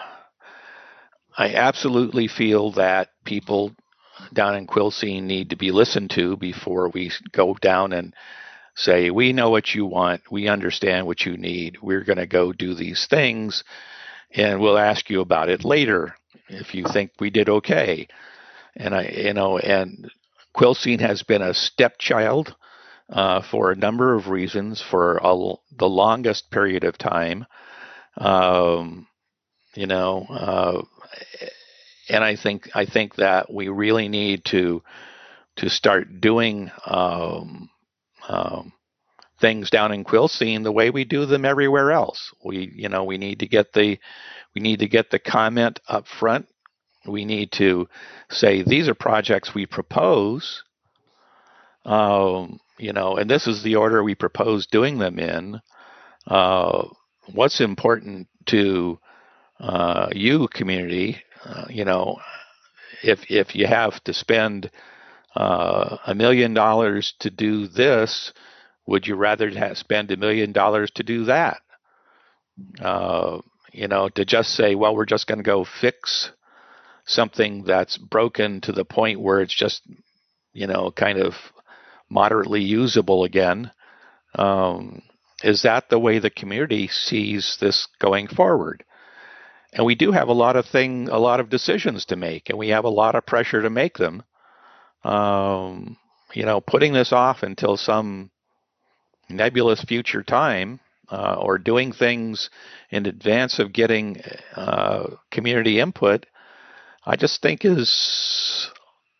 Speaker 2: I absolutely feel that people down in Quilcene need to be listened to before we go down and say, we know what you want, we understand what you need, we're going to go do these things, and we'll ask you about it later if you think we did okay. And I, you know, and Quilcene has been a stepchild uh, for a number of reasons for a, the longest period of time. Um, you know, uh, and I think I think that we really need to to start doing um, um, things down in Quilcene the way we do them everywhere else. We, you know, we need to get the we need to get the comment up front we need to say these are projects we propose, um, you know, and this is the order we propose doing them in. Uh, what's important to uh, you, community? Uh, you know, if if you have to spend uh, a million dollars to do this, would you rather ha- spend a million dollars to do that? Uh, you know, to just say, well, we're just going to go fix something that's broken to the point where it's just, you know, kind of moderately usable again. Um, is that the way the community sees this going forward? And we do have a lot of thing, a lot of decisions to make, and we have a lot of pressure to make them. Um, you know, putting this off until some nebulous future time, uh, or doing things in advance of getting uh, community input, I just think is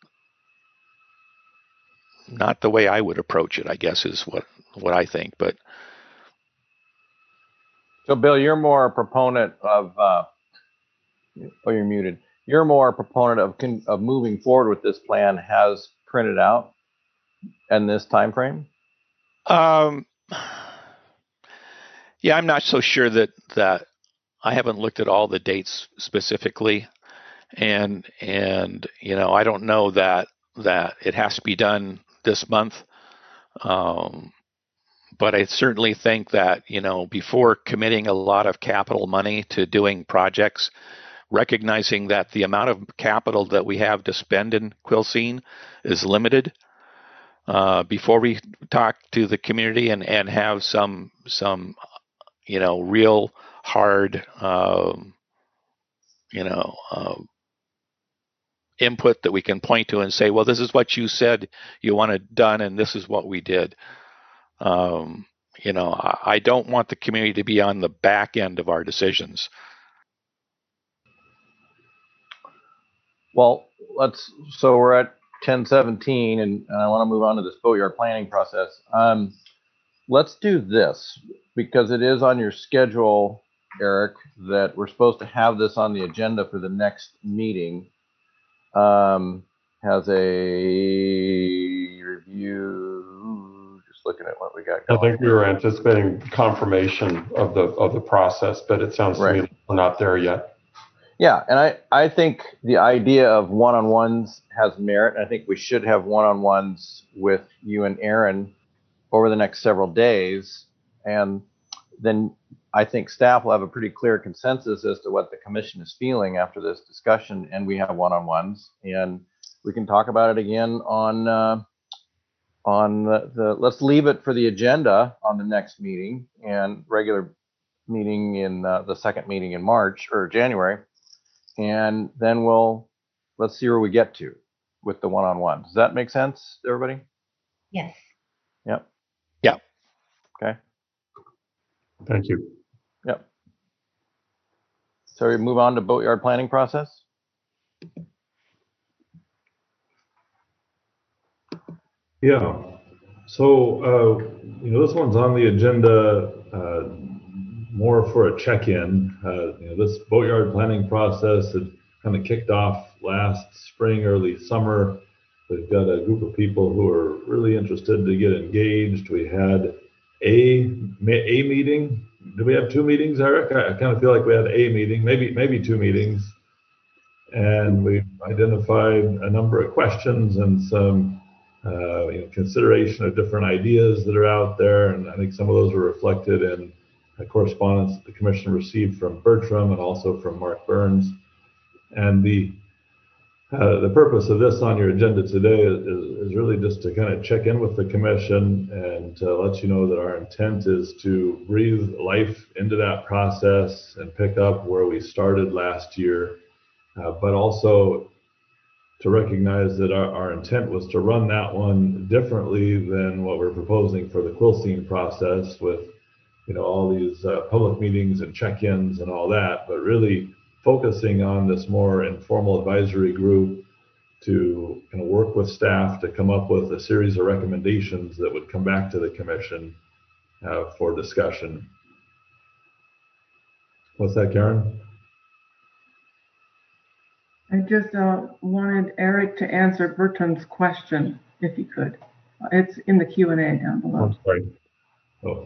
Speaker 2: not the way I would approach it, I guess, is what, what I think. But
Speaker 1: So, Bill, you're more a proponent of, uh, oh, you're muted. You're more a proponent of con- of moving forward with this plan has printed out in this time frame.
Speaker 2: um, yeah, I'm not so sure that that I haven't looked at all the dates specifically, and and you know, I don't know that that it has to be done this month. Um, but I certainly think that, you know, before committing a lot of capital money to doing projects, recognizing that the amount of capital that we have to spend in Quilcene is limited, uh, before we talk to the community and, and have some some you know real hard um, you know uh, input that we can point to and say, well, this is what you said you wanted done, and this is what we did. Um, you know, I, I don't want the community to be on the back end of our decisions.
Speaker 1: Well, let's. So we're at ten seventeen, and, and I want to move on to this boatyard planning process. Um, let's do this because it is on your schedule, Eric, that we're supposed to have this on the agenda for the next meeting. Um, has a review. Just looking at what we got
Speaker 3: I
Speaker 1: going.
Speaker 3: think we were anticipating confirmation of the of the process, but it sounds
Speaker 1: Right.
Speaker 3: to me like we're not there yet.
Speaker 1: Yeah, and I, I think the idea of one-on-ones has merit. I think we should have one-on-ones with you and Aaron over the next several days. And then I think staff will have a pretty clear consensus as to what the commission is feeling after this discussion. And we have one-on-ones. And we can talk about it again on, uh, on the, the, let's leave it for the agenda on the next meeting and regular meeting in uh, the second meeting in March or January. And then we'll, let's see where we get to with the one-on-one. Does that make sense, everybody?
Speaker 4: Yes.
Speaker 1: Yep.
Speaker 2: Yeah.
Speaker 1: Okay.
Speaker 3: Thank you.
Speaker 1: Yep. So we move on to boatyard planning process.
Speaker 5: Yeah. So, uh, you know, this one's on the agenda uh, more for a check-in. Uh, you know, this boatyard planning process had kind of kicked off last spring, early summer. We've got a group of people who are really interested to get engaged. We had a a meeting. Do we have two meetings, Eric? I, I kind of feel like we had a meeting, maybe maybe two meetings, and we identified a number of questions and some uh, you know, consideration of different ideas that are out there. And I think some of those were reflected in a correspondence that the commission received from Bertram and also from Mark Burns. And the uh, the purpose of this on your agenda today is, is really just to kind of check in with the commission and uh, let you know that our intent is to breathe life into that process and pick up where we started last year, uh, but also to recognize that our, our intent was to run that one differently than what we're proposing for the Quilcene process with, you know, all these uh, public meetings and check-ins and all that, but really focusing on this more informal advisory group to kind of work with staff to come up with a series of recommendations that would come back to the commission uh, for discussion. What's that, Karen?
Speaker 6: I just uh, wanted Eric to answer Bertram's question, if he could. Uh, It's in the Q and A down below.
Speaker 3: I'm sorry.
Speaker 5: Oh,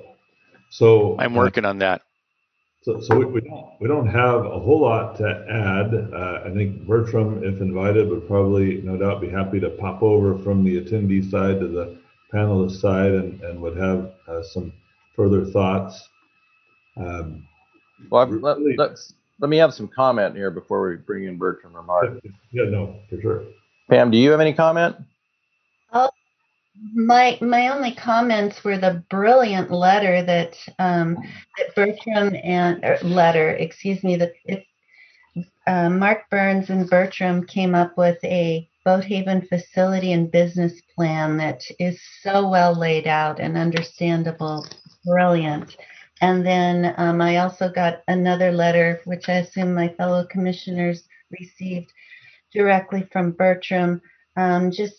Speaker 5: so
Speaker 2: I'm
Speaker 5: uh,
Speaker 2: working on that.
Speaker 5: so so we, we don't we don't have a whole lot to add. Uh, I think Bertram, if invited, would probably no doubt be happy to pop over from the attendee side to the panelist side and, and would have uh, some further thoughts. Um,
Speaker 1: Well, I've, let,
Speaker 5: really,
Speaker 1: let's let me have some comment here before we bring in Bertram or Mark.
Speaker 5: yeah, no, for sure.
Speaker 1: Pam, do you have any comment?
Speaker 4: Oh, my my only comments were the brilliant letter that um, that Bertram and er, letter, excuse me, that it, uh, Mark Burns and Bertram came up with a Boathaven facility and business plan that is so well laid out and understandable, brilliant. And then um, I also got another letter, which I assume my fellow commissioners received directly from Bertram, um, just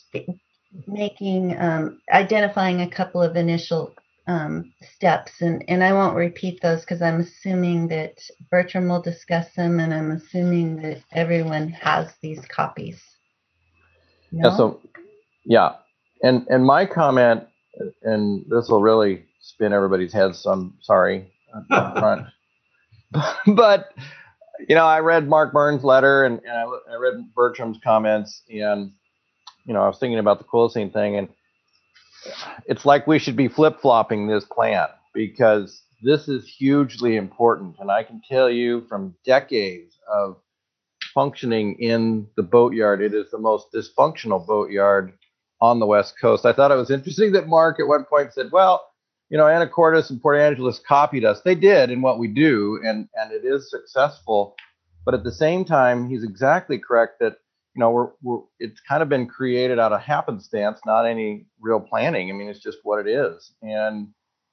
Speaker 4: making, um, identifying a couple of initial um, steps. And, and I won't repeat those because I'm assuming that Bertram will discuss them, and I'm assuming that everyone has these copies. No?
Speaker 1: Yeah, so, yeah. And, and my comment, and this will really spin everybody's heads, so I'm sorry up front. But, you know, I read Mark Burns' letter and, and I, I read Bertram's comments, and, you know, I was thinking about the Quilcene thing, and it's like we should be flip-flopping this plan because this is hugely important. And I can tell you from decades of functioning in the boatyard, it is the most dysfunctional boatyard on the West Coast. I thought it was interesting that Mark at one point said, well, you know, Anacortes and Port Angeles copied us. They did in what we do, and, and it is successful. But at the same time, he's exactly correct that, you know, we're, we're it's kind of been created out of happenstance, not any real planning. I mean, it's just what it is. And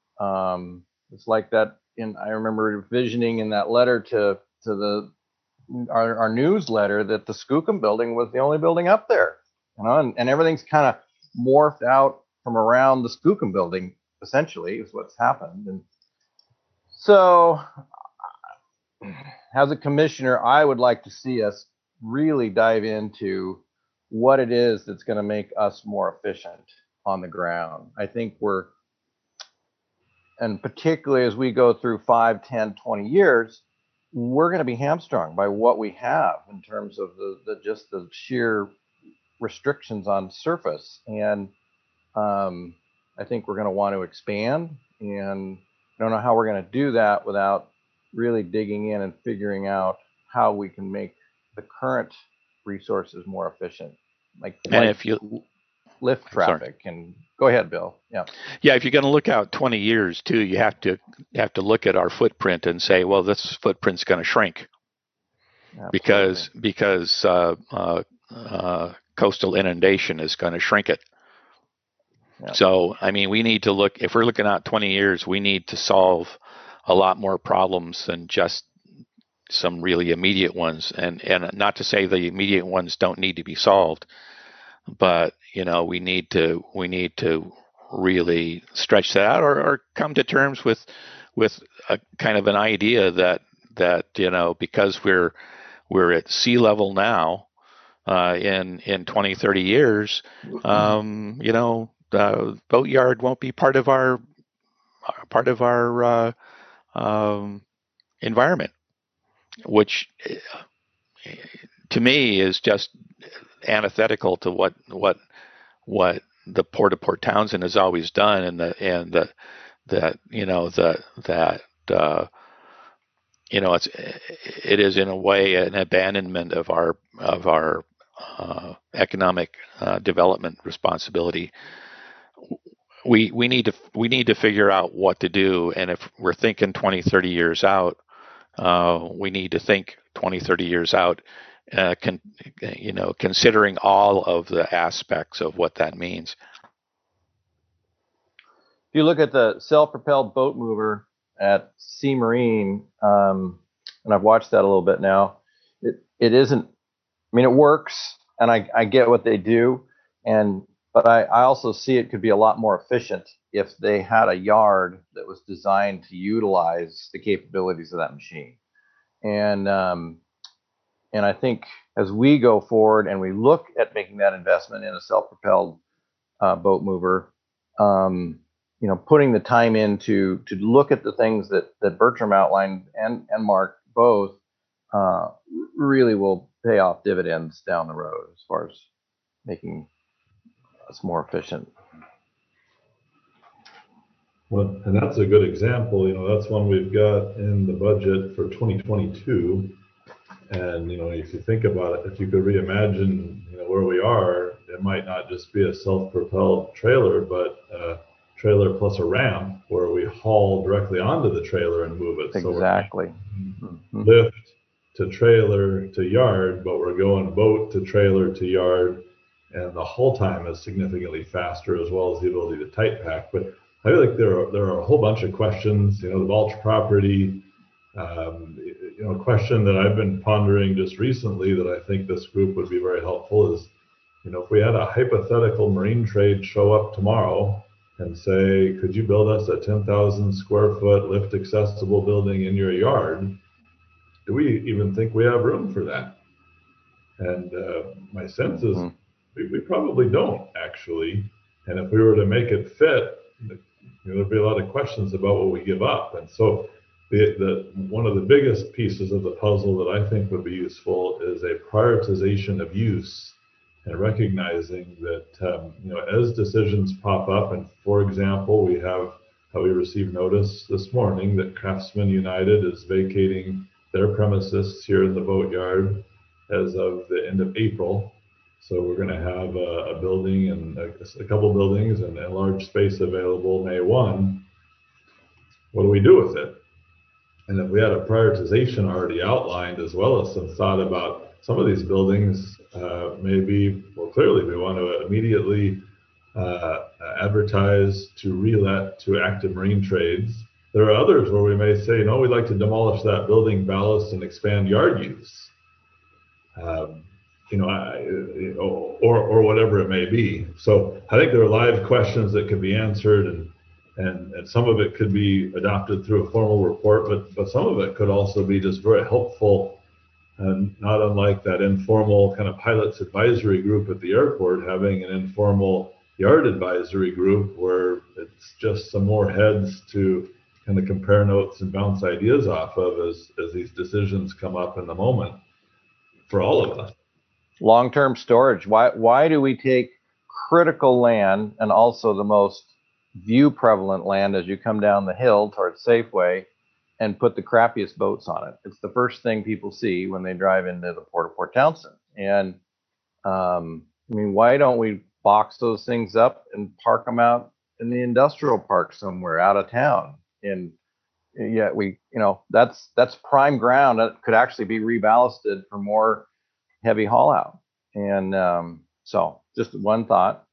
Speaker 1: um, it's like that in, I remember visioning in that letter to, to the, our, our newsletter that the Skookum building was the only building up there, you know, and, and everything's kind of morphed out from around the Skookum building, essentially, is what's happened. And so, as a commissioner, I would like to see us really dive into what it is that's going to make us more efficient on the ground. I think we're, and particularly as we go through five, ten, twenty years, we're going to be hamstrung by what we have in terms of the, the just the sheer restrictions on surface. And um, I think we're going to want to expand, and I don't know how we're going to do that without really digging in and figuring out how we can make the current resources more efficient, like,
Speaker 2: And
Speaker 1: like
Speaker 2: if you,
Speaker 1: lift traffic. And go ahead, Bill. Yeah.
Speaker 2: yeah, if you're going to look out twenty years too, you have to you have to look at our footprint and say, well, this footprint's going to shrink
Speaker 1: Absolutely.
Speaker 2: because because uh, uh, uh, coastal inundation is going to shrink it.
Speaker 1: Yeah.
Speaker 2: So, I mean, we need to look, if we're looking out twenty years, we need to solve a lot more problems than just some really immediate ones. And, and not to say the immediate ones don't need to be solved, but, you know, we need to, we need to really stretch that out, or, or come to terms with, with a kind of an idea that, that, you know, because we're, we're at sea level now, uh, in, in twenty, thirty years, um, you know, the boatyard won't be part of our part of our uh, um, environment, which to me is just antithetical to what what what the Port of Port Townsend has always done, and the and the that you know the that uh, you know it's it is in a way an abandonment of our of our uh, economic uh, development responsibility. We we need to we need to figure out what to do, and if we're thinking twenty, thirty years out, uh, we need to think twenty, thirty years out, uh, con, you know, considering all of the aspects of what that means.
Speaker 1: If you look at the self-propelled boat mover at Sea Marine, um, and I've watched that a little bit now, it it isn't. I mean, it works, and I I get what they do, and but I, I also see it could be a lot more efficient if they had a yard that was designed to utilize the capabilities of that machine. And um, and I think as we go forward and we look at making that investment in a self-propelled uh, boat mover, um, you know, putting the time in to to look at the things that that Bertram outlined and and Mark both uh, really will pay off dividends down the road as far as making us more efficient.
Speaker 5: Well, and that's a good example. You know, that's one we've got in the budget for twenty twenty-two. And, you know, if you think about it, if you could reimagine, you know, where we are, it might not just be a self-propelled trailer, but a trailer plus a ramp where we haul directly onto the trailer and move it.
Speaker 1: Exactly.
Speaker 5: So
Speaker 1: mm-hmm.
Speaker 5: Lift to trailer to yard, but we're going boat to trailer to yard, and the haul time is significantly faster, as well as the ability to tight pack. But I feel like there are there are a whole bunch of questions. You know, the Balch property. Um, you know, a question that I've been pondering just recently that I think this group would be very helpful is, you know, if we had a hypothetical marine trade show up tomorrow and say, could you build us a ten thousand square foot lift accessible building in your yard? Do we even think we have room for that? And uh, my sense is
Speaker 1: mm-hmm.
Speaker 5: we, we probably don't actually. And if we were to make it fit, you know, there'd be a lot of questions about what we give up. And so The, the, one of the biggest pieces of the puzzle that I think would be useful is a prioritization of use and recognizing that, um, you know, as decisions pop up, and for example, we have, uh, we received notice this morning that Craftsman United is vacating their premises here in the boatyard as of the end of April. So we're going to have a, a building and a, a couple buildings and a large space available May first. What do we do with it? And if we had a prioritization already outlined, as well as some thought about some of these buildings, uh, maybe, well, clearly we want to immediately uh, advertise to relet to active marine trades. There are others where we may say, no, we'd like to demolish that building, ballast, and expand yard use. Um, you know, I, or, or whatever it may be. So I think there are live questions that could be answered, and And, and some of it could be adopted through a formal report, but, but some of it could also be just very helpful, and not unlike that informal kind of pilots advisory group at the airport, having an informal yard advisory group where it's just some more heads to kind of compare notes and bounce ideas off of as, as these decisions come up in the moment for all of us.
Speaker 1: Long-term storage. Why, why do we take critical land and also the most view prevalent land as you come down the hill towards Safeway and put the crappiest boats on it? It's the first thing people see when they drive into the port of Port Townsend. And um, I mean, why don't we box those things up and park them out in the industrial park somewhere out of town? And yet we, you know, that's that's prime ground that could actually be reballasted for more heavy haul out. And um, so just one thought.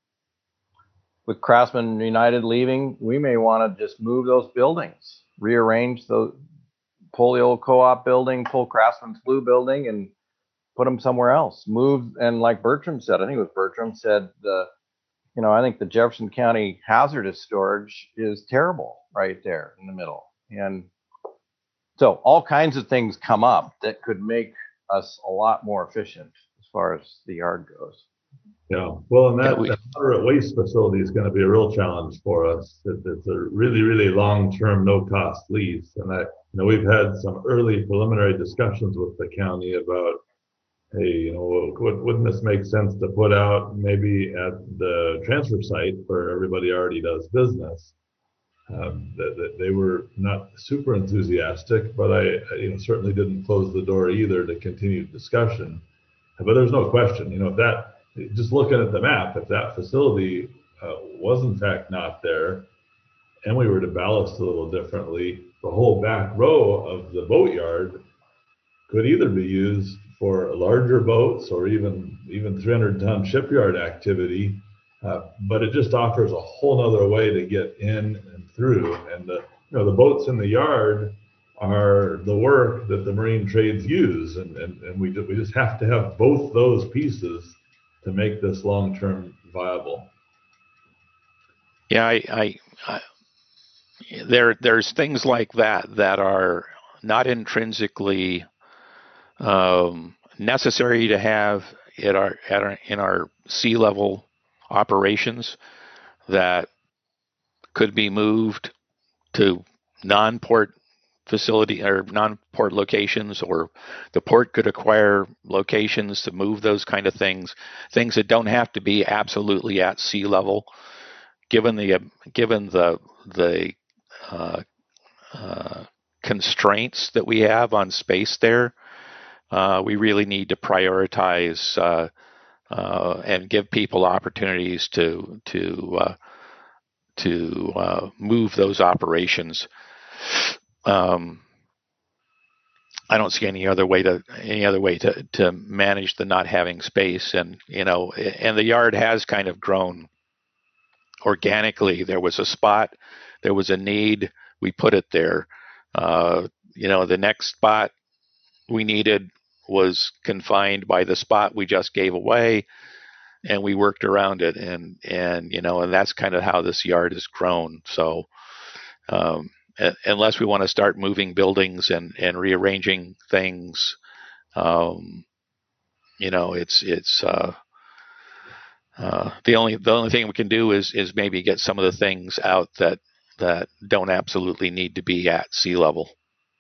Speaker 1: With Craftsman United leaving, we may want to just move those buildings, rearrange the, pull the old co-op building, pull Craftsman's blue building, and put them somewhere else. Move, and like Bertram said, I think it was Bertram said, the, you know, I think the Jefferson County hazardous storage is terrible right there in the middle. And so all kinds of things come up that could make us a lot more efficient as far as the yard goes.
Speaker 5: Yeah, well, and that,
Speaker 2: Yeah, we-
Speaker 5: that moderate waste facility is going to be a real challenge for us. It, it's a really, really long-term, no-cost lease, and I, you know, we've had some early preliminary discussions with the county about, hey, you know, would, wouldn't this make sense to put out maybe at the transfer site where everybody already does business? Um, that, that they were not super enthusiastic, but I, you know, certainly didn't close the door either to continued discussion. But there's no question, you know, if that. Just looking at the map, if that facility uh, was in fact not there, and we were to ballast a little differently, the whole back row of the boatyard could either be used for larger boats or even even three hundred ton shipyard activity. Uh, but it just offers a whole nother way to get in and through. And the you know the boats in the yard are the work that the marine trades use, and and, and we we just have to have both those pieces to make this long-term viable.
Speaker 2: Yeah, I, I, I, there, there's things like that that are not intrinsically um, necessary to have at our, at our in our sea level operations that could be moved to non-port facility or non-port locations, or the port could acquire locations to move those kind of things, things that don't have to be absolutely at sea level. Given the uh, given the the uh, uh, constraints that we have on space there, uh, we really need to prioritize uh, uh, and give people opportunities to to uh, to uh, move those operations. Um, I don't see any other way to any other way to, to manage the not having space, and you know, and the yard has kind of grown organically. There was a spot, there was a need, we put it there. Uh, you know, the next spot we needed was confined by the spot we just gave away, and we worked around it, and and you know, and that's kind of how this yard has grown. So. Um, Unless we want to start moving buildings and, and rearranging things, um, you know, it's it's uh, uh, the only the only thing we can do is is maybe get some of the things out that that don't absolutely need to be at sea level.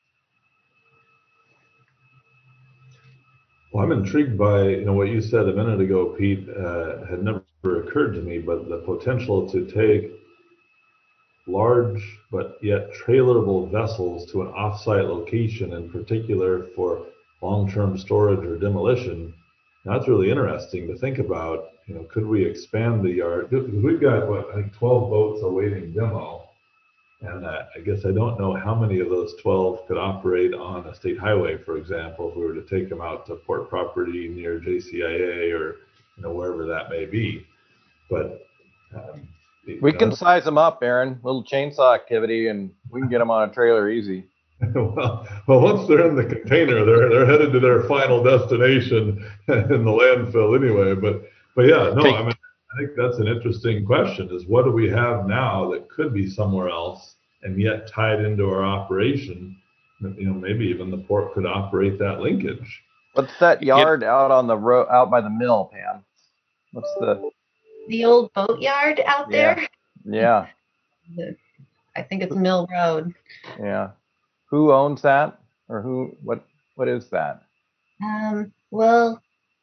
Speaker 5: Well, I'm intrigued by you know what you said a minute ago, Pete. Uh, had never occurred to me, but the potential to take large but yet trailerable vessels to an off-site location, in particular for long-term storage or demolition. Now, that's really interesting to think about. You know, could we expand the yard? We've got what I think twelve boats awaiting demo, and uh, I guess I don't know how many of those twelve could operate on a state highway, for example, if we were to take them out to port property near J C I A or you know wherever that may be. But um,
Speaker 1: we can size them up, Aaron. Little chainsaw activity, and we can get them on a trailer easy.
Speaker 5: well, well, once they're in the container, they're they're headed to their final destination in the landfill anyway. But but yeah, no, I mean, I think that's an interesting question: is what do we have now that could be somewhere else and yet tied into our operation? You know, maybe even the port could operate that linkage.
Speaker 1: What's that yard out on the road, out by the mill, Pam? What's the
Speaker 4: The old boatyard out there?
Speaker 1: Yeah.
Speaker 4: The- I think it's Mill Road.
Speaker 1: Yeah. Who owns that, or who? What? What is that?
Speaker 4: Um, well,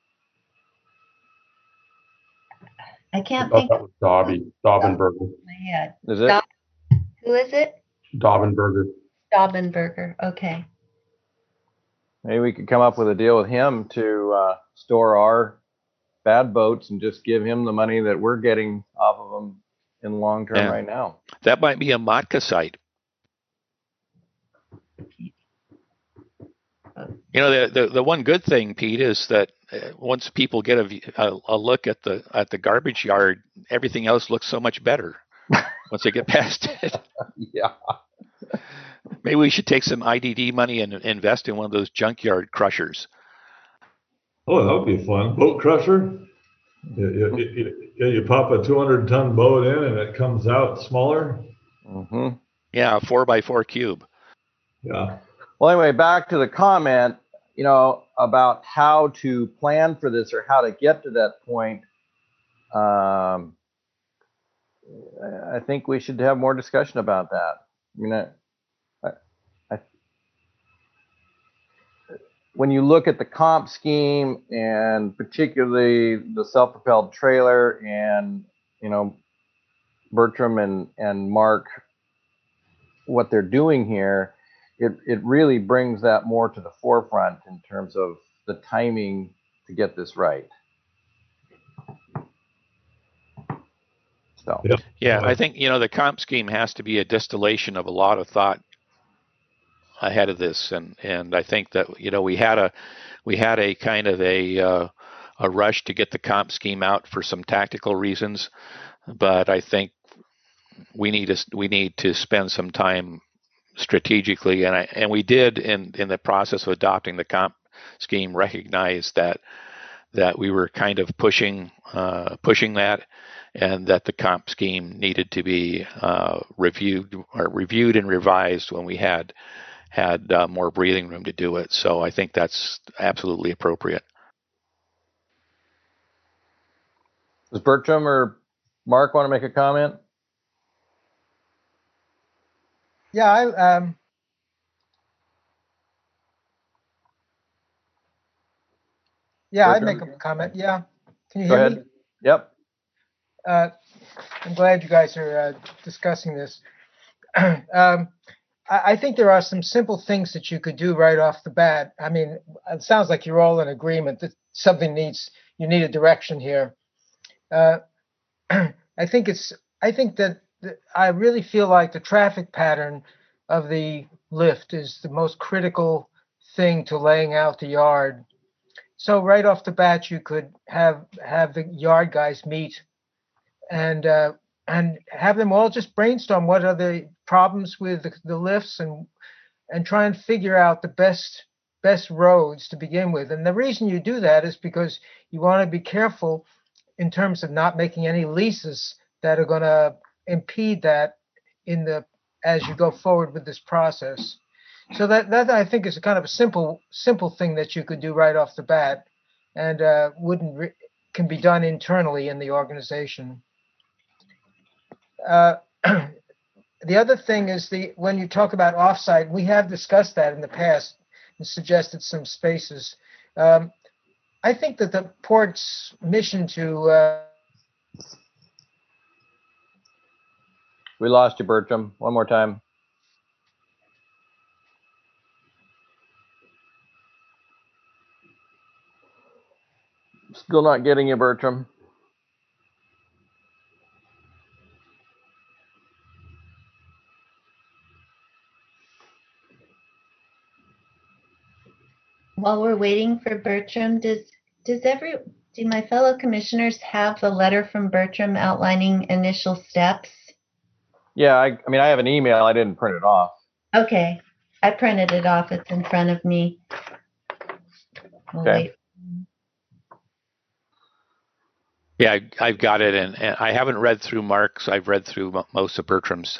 Speaker 4: I
Speaker 3: I
Speaker 4: can't
Speaker 3: thought
Speaker 4: think
Speaker 3: that
Speaker 4: of
Speaker 3: was Dobby, Daubenberger,
Speaker 4: my head.
Speaker 1: Is it?
Speaker 4: Dob- Who is it?
Speaker 3: Daubenberger.
Speaker 4: Daubenberger. Okay.
Speaker 1: Maybe we could come up with a deal with him to uh, store our bad boats and just give him the money that we're getting off of them in long term
Speaker 2: Yeah.
Speaker 1: right now.
Speaker 2: That might be a Matka site. You know, the, the the one good thing, Pete, is that uh, once people get a, a, a look at the at the garbage yard, everything else looks so much better once they get past it.
Speaker 1: Yeah.
Speaker 2: Maybe we should take some I D D money and invest in one of those junkyard crushers.
Speaker 5: Oh, that would be fun. Boat crusher. You, you, you, you, you pop a two hundred ton boat in and it comes out smaller.
Speaker 1: Mm-hmm.
Speaker 2: Yeah, a four by four cube.
Speaker 5: Yeah.
Speaker 1: Well, anyway, back to the comment, you know, about how to plan for this or how to get to that point. Um, I think we should have more discussion about that. I mean, I, I, I, when you look at the comp scheme and particularly the self-propelled trailer, and you know, Bertram and and Mark, what they're doing here, it it really brings that more to the forefront in terms of the timing to get this right. So
Speaker 5: Yep.
Speaker 2: Yeah, I think, you know, the comp scheme has to be a distillation of a lot of thought ahead of this, and and I think that, you know, we had a we had a kind of a uh, a rush to get the comp scheme out for some tactical reasons, but I think we need to we need to spend some time strategically, and I and we did in in the process of adopting the comp scheme recognize that that we were kind of pushing uh, pushing that, and that the comp scheme needed to be uh, reviewed or reviewed and revised when we had had uh, more breathing room to do it. So I think that's absolutely appropriate.
Speaker 1: Does Bertram or Mark want to make a comment?
Speaker 7: Yeah, I um, yeah, I'd make a comment. Yeah, can you
Speaker 1: Go
Speaker 7: hear
Speaker 1: ahead.
Speaker 7: me?
Speaker 1: Yep.
Speaker 7: Uh, I'm glad you guys are uh, discussing this. um, I, I think there are some simple things that you could do right off the bat. I mean, it sounds like you're all in agreement that something needs you need a direction here. Uh, I think it's. I think that that I really feel like the traffic pattern of the lift is the most critical thing to laying out the yard. So right off the bat, you could have have the yard guys meet and uh, and have them all just brainstorm what are the problems with the, the lifts and and try and figure out the best best roads to begin with. And the reason you do that is because you want to be careful in terms of not making any leases that are going to impede that in the as you go forward with this process. So that that I think is a kind of a simple simple thing that you could do right off the bat, and uh, wouldn't re- can be done internally in the organization. Uh, the other thing is the when you talk about offsite, we have discussed that in the past and suggested some spaces. Um, I think that the port's mission to uh,
Speaker 1: We lost you, Bertram. One more time. Still not getting you, Bertram.
Speaker 4: While we're waiting for Bertram, does does every do my fellow commissioners have a letter from Bertram outlining initial steps?
Speaker 1: Yeah, I, I mean, I have an email. I didn't print it off.
Speaker 4: Okay, I printed it off. It's in front of me. We'll
Speaker 1: Okay.
Speaker 4: wait.
Speaker 2: Yeah, I, I've got it, and, and I haven't read through Mark's. I've read through mo- most of Bertram's.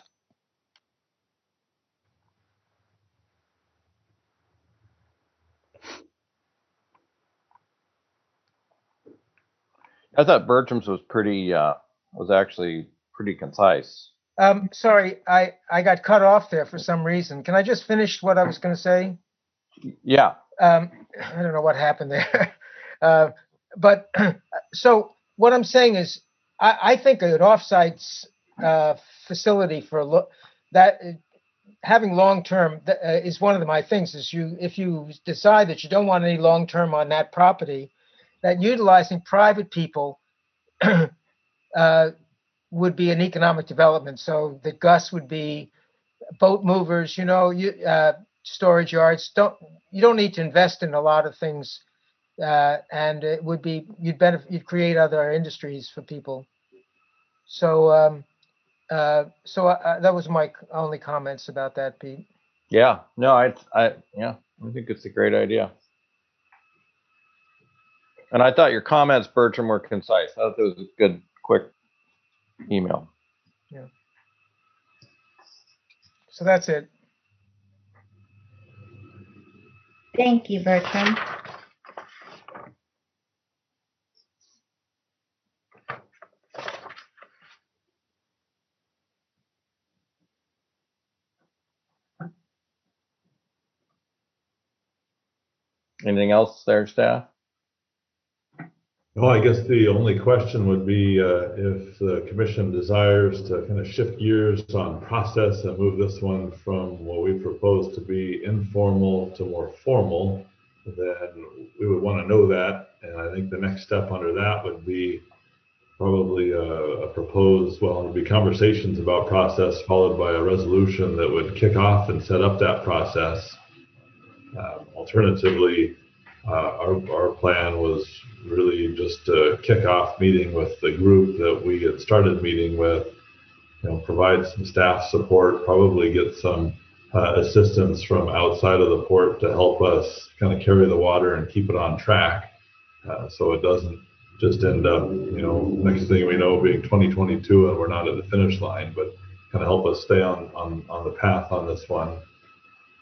Speaker 1: I thought Bertram's was pretty, uh, was actually pretty concise.
Speaker 7: Um, sorry, I, I got cut off there for some reason. Can I just finish what I was going to say?
Speaker 1: Yeah.
Speaker 7: Um, I don't know what happened there. Uh, but so what I'm saying is, I, I think an offsite uh, facility for lo- that uh, having long term uh, is one of the, my things. Is you if you decide that you don't want any long term on that property, that utilizing private people uh, would be an economic development. So the Gus would be boat movers, you know, you, uh, storage yards. Don't you don't need to invest in a lot of things, uh, and it would be you'd benefit, you'd create other industries for people. So, um, uh, so uh, that was my only comments about that, Pete.
Speaker 1: Yeah. No, I, I, yeah, I think it's a great idea. And I thought your comments, Bertram, were concise. I thought it was a good, quick email.
Speaker 7: Yeah. So that's it.
Speaker 4: Thank you, Bertram.
Speaker 1: Anything else there, staff?
Speaker 5: Oh, I guess the only question would be uh, if the commission desires to kind of shift gears on process and move this one from what we propose to be informal to more formal, then we would want to know that. And I think the next step under that would be probably a, a proposed, well, it would be conversations about process followed by a resolution that would kick off and set up that process. Uh, alternatively, Uh, our, our plan was really just to kick off meeting with the group that we had started meeting with, you know, provide some staff support, probably get some uh, assistance from outside of the port to help us kind of carry the water and keep it on track, uh, so it doesn't just end up, you know, next thing we know being twenty twenty-two and we're not at the finish line, but kind of help us stay on, on, on the path on this one.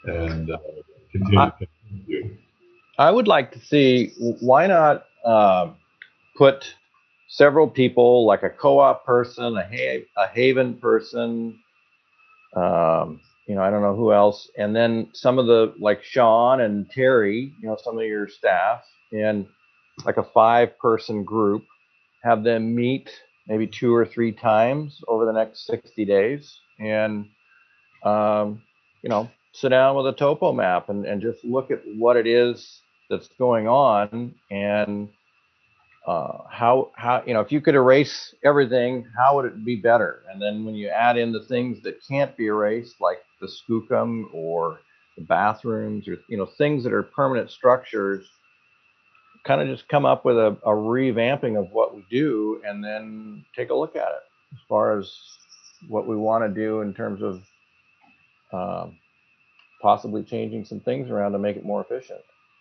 Speaker 5: and uh, continue
Speaker 1: I,
Speaker 5: to contribute.
Speaker 1: I would like to see, why not uh, put several people, like a co-op person, a, ha- a Haven person, um, you know, I don't know who else, and then some of the, like Sean and Terry, you know, some of your staff, and like a five-person group, have them meet maybe two or three times over the next sixty days, and um, you know, sit down with a topo map and, and just look at what it is that's going on, and uh, how how you know, if you could erase everything, how would it be better? And then when you add in the things that can't be erased, like the skookum or the bathrooms, or you know, things that are permanent structures, kind of just come up with a, a revamping of what we do, and then take a look at it as far as what we want to do in terms of um, possibly changing some things around to make it more efficient.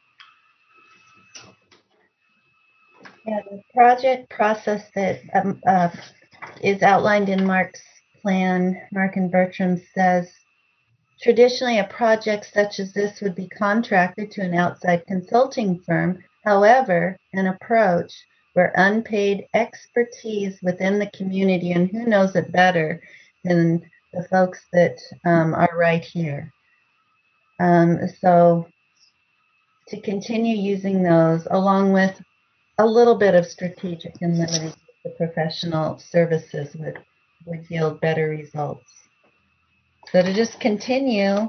Speaker 4: Yeah, the project process that um, uh, is outlined in Mark's plan, Mark and Bertram, says traditionally a project such as this would be contracted to an outside consulting firm. However, an approach where unpaid expertise within the community, and who knows it better than the folks that um, are right here. Um, so to continue using those, along with a little bit of strategic and limiting the professional services, would, would yield better results. So to just continue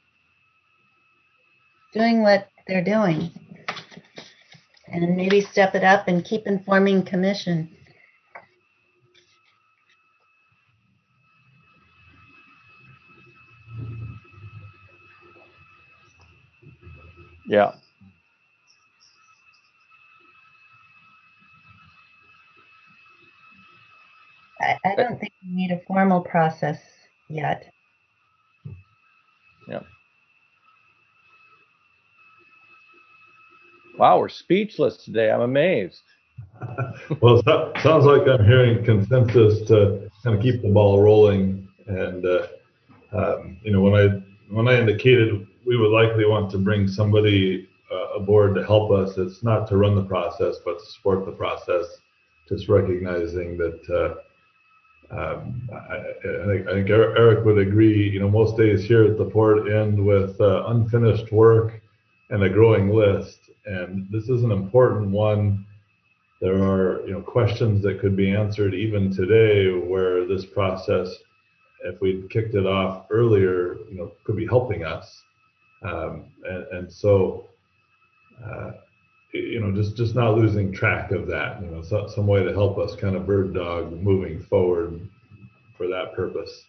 Speaker 4: doing what they're doing, and maybe step it up and keep informing commission.
Speaker 1: Yeah.
Speaker 4: I, I don't think we need a formal process yet.
Speaker 1: Yeah. Wow, we're speechless today. I'm amazed.
Speaker 5: Well, so, sounds like I'm hearing consensus to kind of keep the ball rolling. And uh, um, you know, when I when I indicated we would likely want to bring somebody uh, aboard to help us, it's not to run the process, but to support the process. Just recognizing that uh, um, I, I, think, I think Eric would agree. You know, most days here at the port end with uh, unfinished work and a growing list, and this is an important one. There are, you know, questions that could be answered even today where this process, if we'd kicked it off earlier, you know, could be helping us. Um, and, and so, uh, you know, just, just not losing track of that, you know, so, some way to help us kind of bird dog moving forward for that purpose.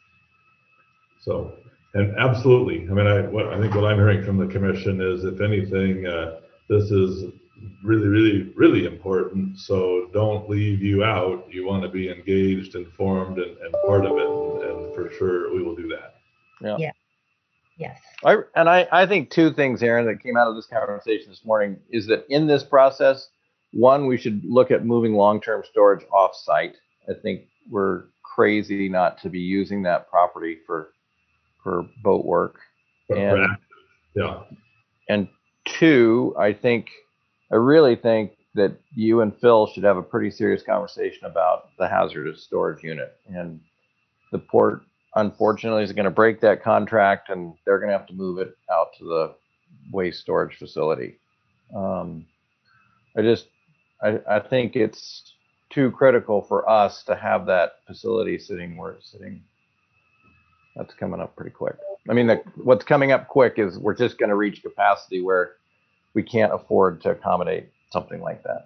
Speaker 5: So, and absolutely, I mean, I, what, I think what I'm hearing from the commission is, if anything, uh, this is really, really, really important. So don't leave you out. You want to be engaged, informed, and, and part of it. And, and for sure, we will do that.
Speaker 1: Yeah.
Speaker 4: Yeah. Yes.
Speaker 1: I, and I, I think two things, Aaron, that came out of this conversation this morning is that in this process, one, we should look at moving long-term storage off-site. I think we're crazy not to be using that property for for boat work. And
Speaker 5: yeah.
Speaker 1: And two, I think, I really think that you and Phil should have a pretty serious conversation about the hazardous storage unit. And the port, unfortunately, is going to break that contract, and they're going to have to move it out to the waste storage facility. Um, I just, I, I think it's too critical for us to have that facility sitting where it's sitting. That's coming up pretty quick. I mean, the, what's coming up quick is we're just going to reach capacity where we can't afford to accommodate something like that.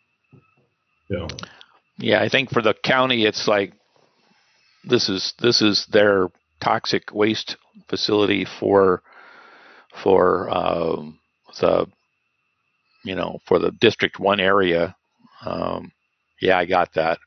Speaker 5: Yeah.
Speaker 2: Yeah, I think for the county, it's like this is this is their toxic waste facility for for um, the you know for the District One area. Um, yeah, I got that,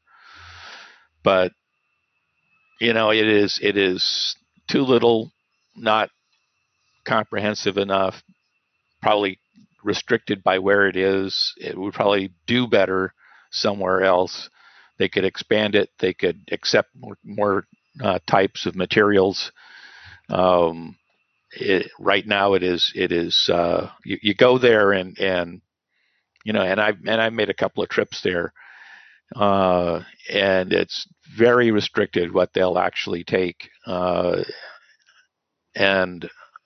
Speaker 2: but you know it is it is too little, not comprehensive enough, probably restricted by where it is. It would probably do better somewhere else. They could expand it. They could accept more, more uh, types of materials. Um, it, right now it is it is uh, you, you go there and and you know and I and I made a couple of trips there, uh, and it's very restricted what they'll actually take, uh, and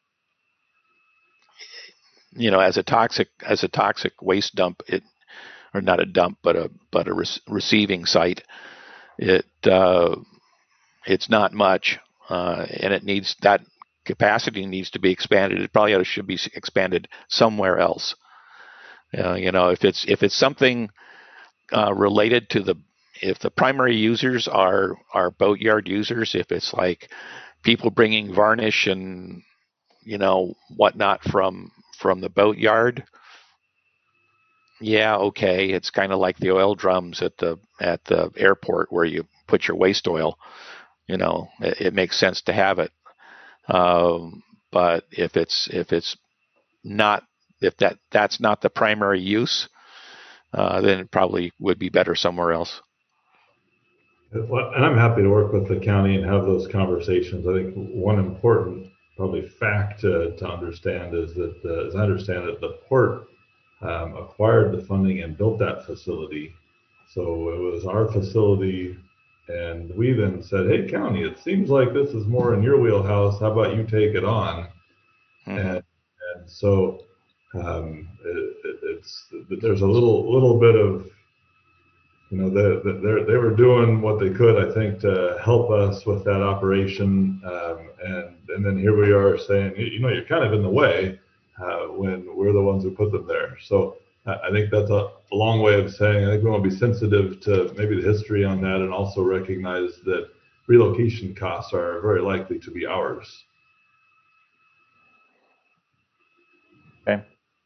Speaker 2: you know as a toxic as a toxic waste dump, it or not a dump but a but a re- receiving site, it uh, it's not much, uh, and it needs that capacity needs to be expanded. It probably should be expanded somewhere else. Uh, you know, if it's if it's something uh, related to the if the primary users are are boatyard users, if it's like people bringing varnish and you know whatnot from from the boatyard, yeah, okay, it's kind of like the oil drums at the at the airport where you put your waste oil. You know, it, it makes sense to have it. Um, but if it's if it's not if that that's not the primary use, uh, then it probably would be better somewhere else.
Speaker 5: Well, and I'm happy to work with the county and have those conversations. I think one important probably fact to, to understand is that, uh, as I understand it, the port um, acquired the funding and built that facility. So it was our facility, and we then said, "Hey, county, it seems like this is more in your wheelhouse. How about you take it on?" Mm-hmm. And and so um, it, it, it's there's a little little bit of you know, they, they, they were doing what they could, I think, to help us with that operation. Um, and, and then here we are saying, you know, you're kind of in the way uh, when we're the ones who put them there. So I think that's a, a long way of saying I think we want to be sensitive to maybe the history on that and also recognize that relocation costs are very likely to be ours.
Speaker 1: Okay.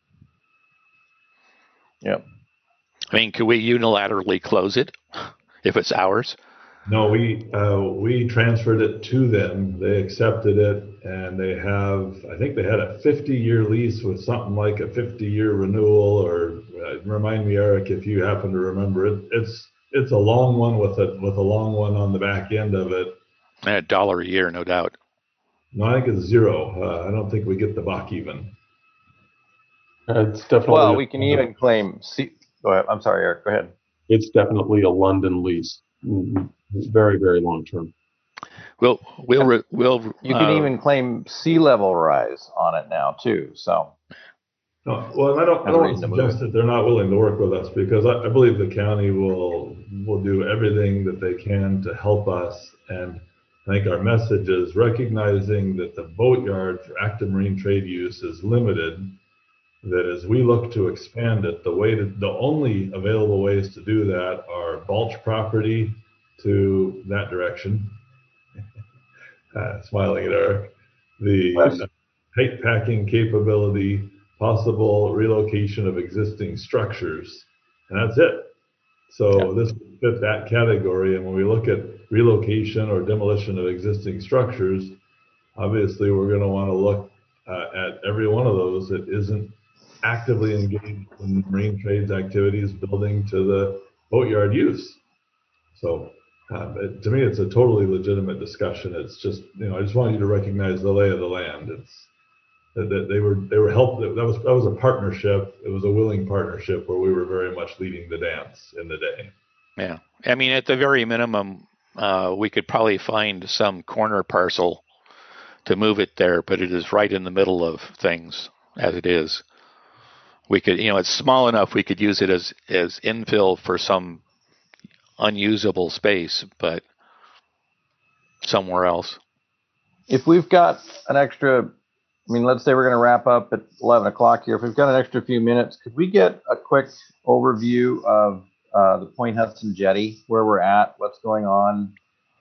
Speaker 1: Yep.
Speaker 2: I mean, could we unilaterally close it if it's ours?
Speaker 5: No, we uh, we transferred it to them. They accepted it, and they have. I think they had a fifty-year lease with something like a fifty-year renewal. Or uh, remind me, Eric, if you happen to remember it. It's it's a long one with a with a long one on the back end of it.
Speaker 2: A dollar a year, no doubt.
Speaker 5: No, I think it's zero. Uh, I don't think we get the buck even.
Speaker 3: Uh, it's definitely
Speaker 1: well, we can even claim. See, go ahead. I'm sorry, Eric. Go ahead.
Speaker 3: It's definitely a London lease, very, very long term.
Speaker 2: We'll we'll we'll.
Speaker 1: You can uh, even claim sea level rise on it now too. So.
Speaker 5: No, well, and I don't, I don't want to suggest that they're not willing to work with us, because I, I believe the county will will do everything that they can to help us. And I think our message is recognizing that the boatyard for active marine trade use is limited. That as we look to expand it, the way that the only available ways to do that are Balch property to that direction. uh, smiling at Eric. The uh, pipe packing capability, possible relocation of existing structures, and that's it. So yeah. This would fit that category. And when we look at relocation or demolition of existing structures, obviously we're going to want to look uh, at every one of those that isn't actively engaged in marine trades activities building to the boatyard use. So uh, it, to me, it's a totally legitimate discussion. It's just, you know, I just want you to recognize the lay of the land. It's that, that they were they were helped. That was that was a partnership. It was a willing partnership where we were very much leading the dance in the day.
Speaker 2: Yeah, I mean, at the very minimum, uh, we could probably find some corner parcel to move it there, but it is right in the middle of things as it is. We could, you know, it's small enough we could use it as, as infill for some unusable space, but somewhere else.
Speaker 1: If we've got an extra, I mean, let's say we're going to wrap up at eleven o'clock here. If we've got an extra few minutes, could we get a quick overview of uh, the Point Hudson Jetty, where we're at, what's going on?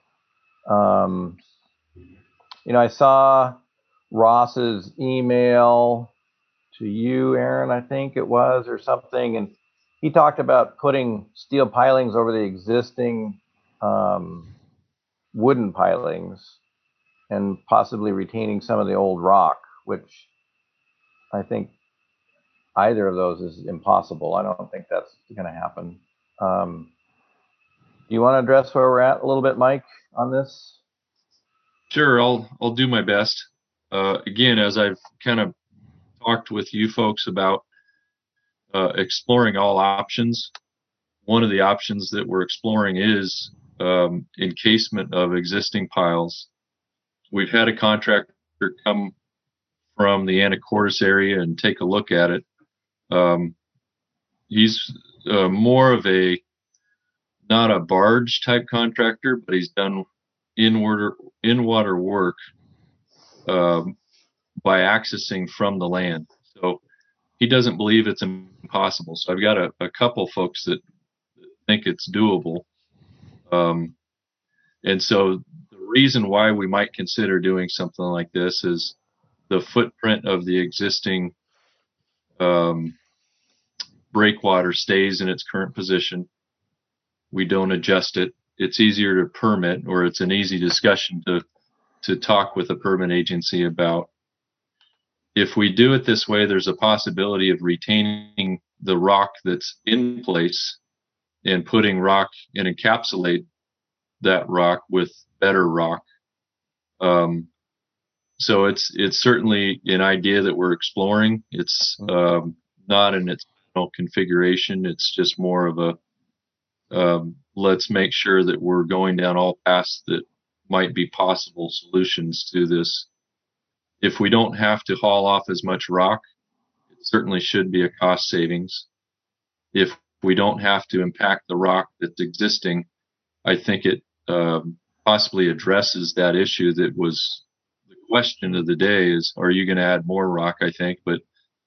Speaker 1: Um, you know, I saw Ross's email to you, Aaron, I think it was, or something, and he talked about putting steel pilings over the existing um, wooden pilings and possibly retaining some of the old rock, which I think either of those is impossible. I don't think that's going to happen. Um, do you want to address where we're at a little bit, Mike, on this?
Speaker 8: Sure, I'll I'll do my best. uh, again, as I've kind of talked with you folks about uh, exploring all options, one of the options that we're exploring is um, encasement of existing piles. We've had a contractor come from the Anacortes area and take a look at it. Um, he's uh, more of a, not a barge type contractor, but he's done in-water, in-water work um, by accessing from the land. So he doesn't believe it's impossible. So I've got a, a couple folks that think it's doable. Um, and so the reason why we might consider doing something like this is the footprint of the existing um, breakwater stays in its current position. We don't adjust it. It's easier to permit, or it's an easy discussion to to talk with a permit agency about. If we do it this way, there's a possibility of retaining the rock that's in place and putting rock and encapsulate that rock with better rock. Um, so it's it's certainly an idea that we're exploring. It's um, not in its final configuration. It's just more of a um, let's make sure that we're going down all paths that might be possible solutions to this. If we don't have to haul off as much rock, it certainly should be a cost savings. If we don't have to impact the rock that's existing, I think it um, possibly addresses that issue that was the question of the day is, are you going to add more rock, I think, but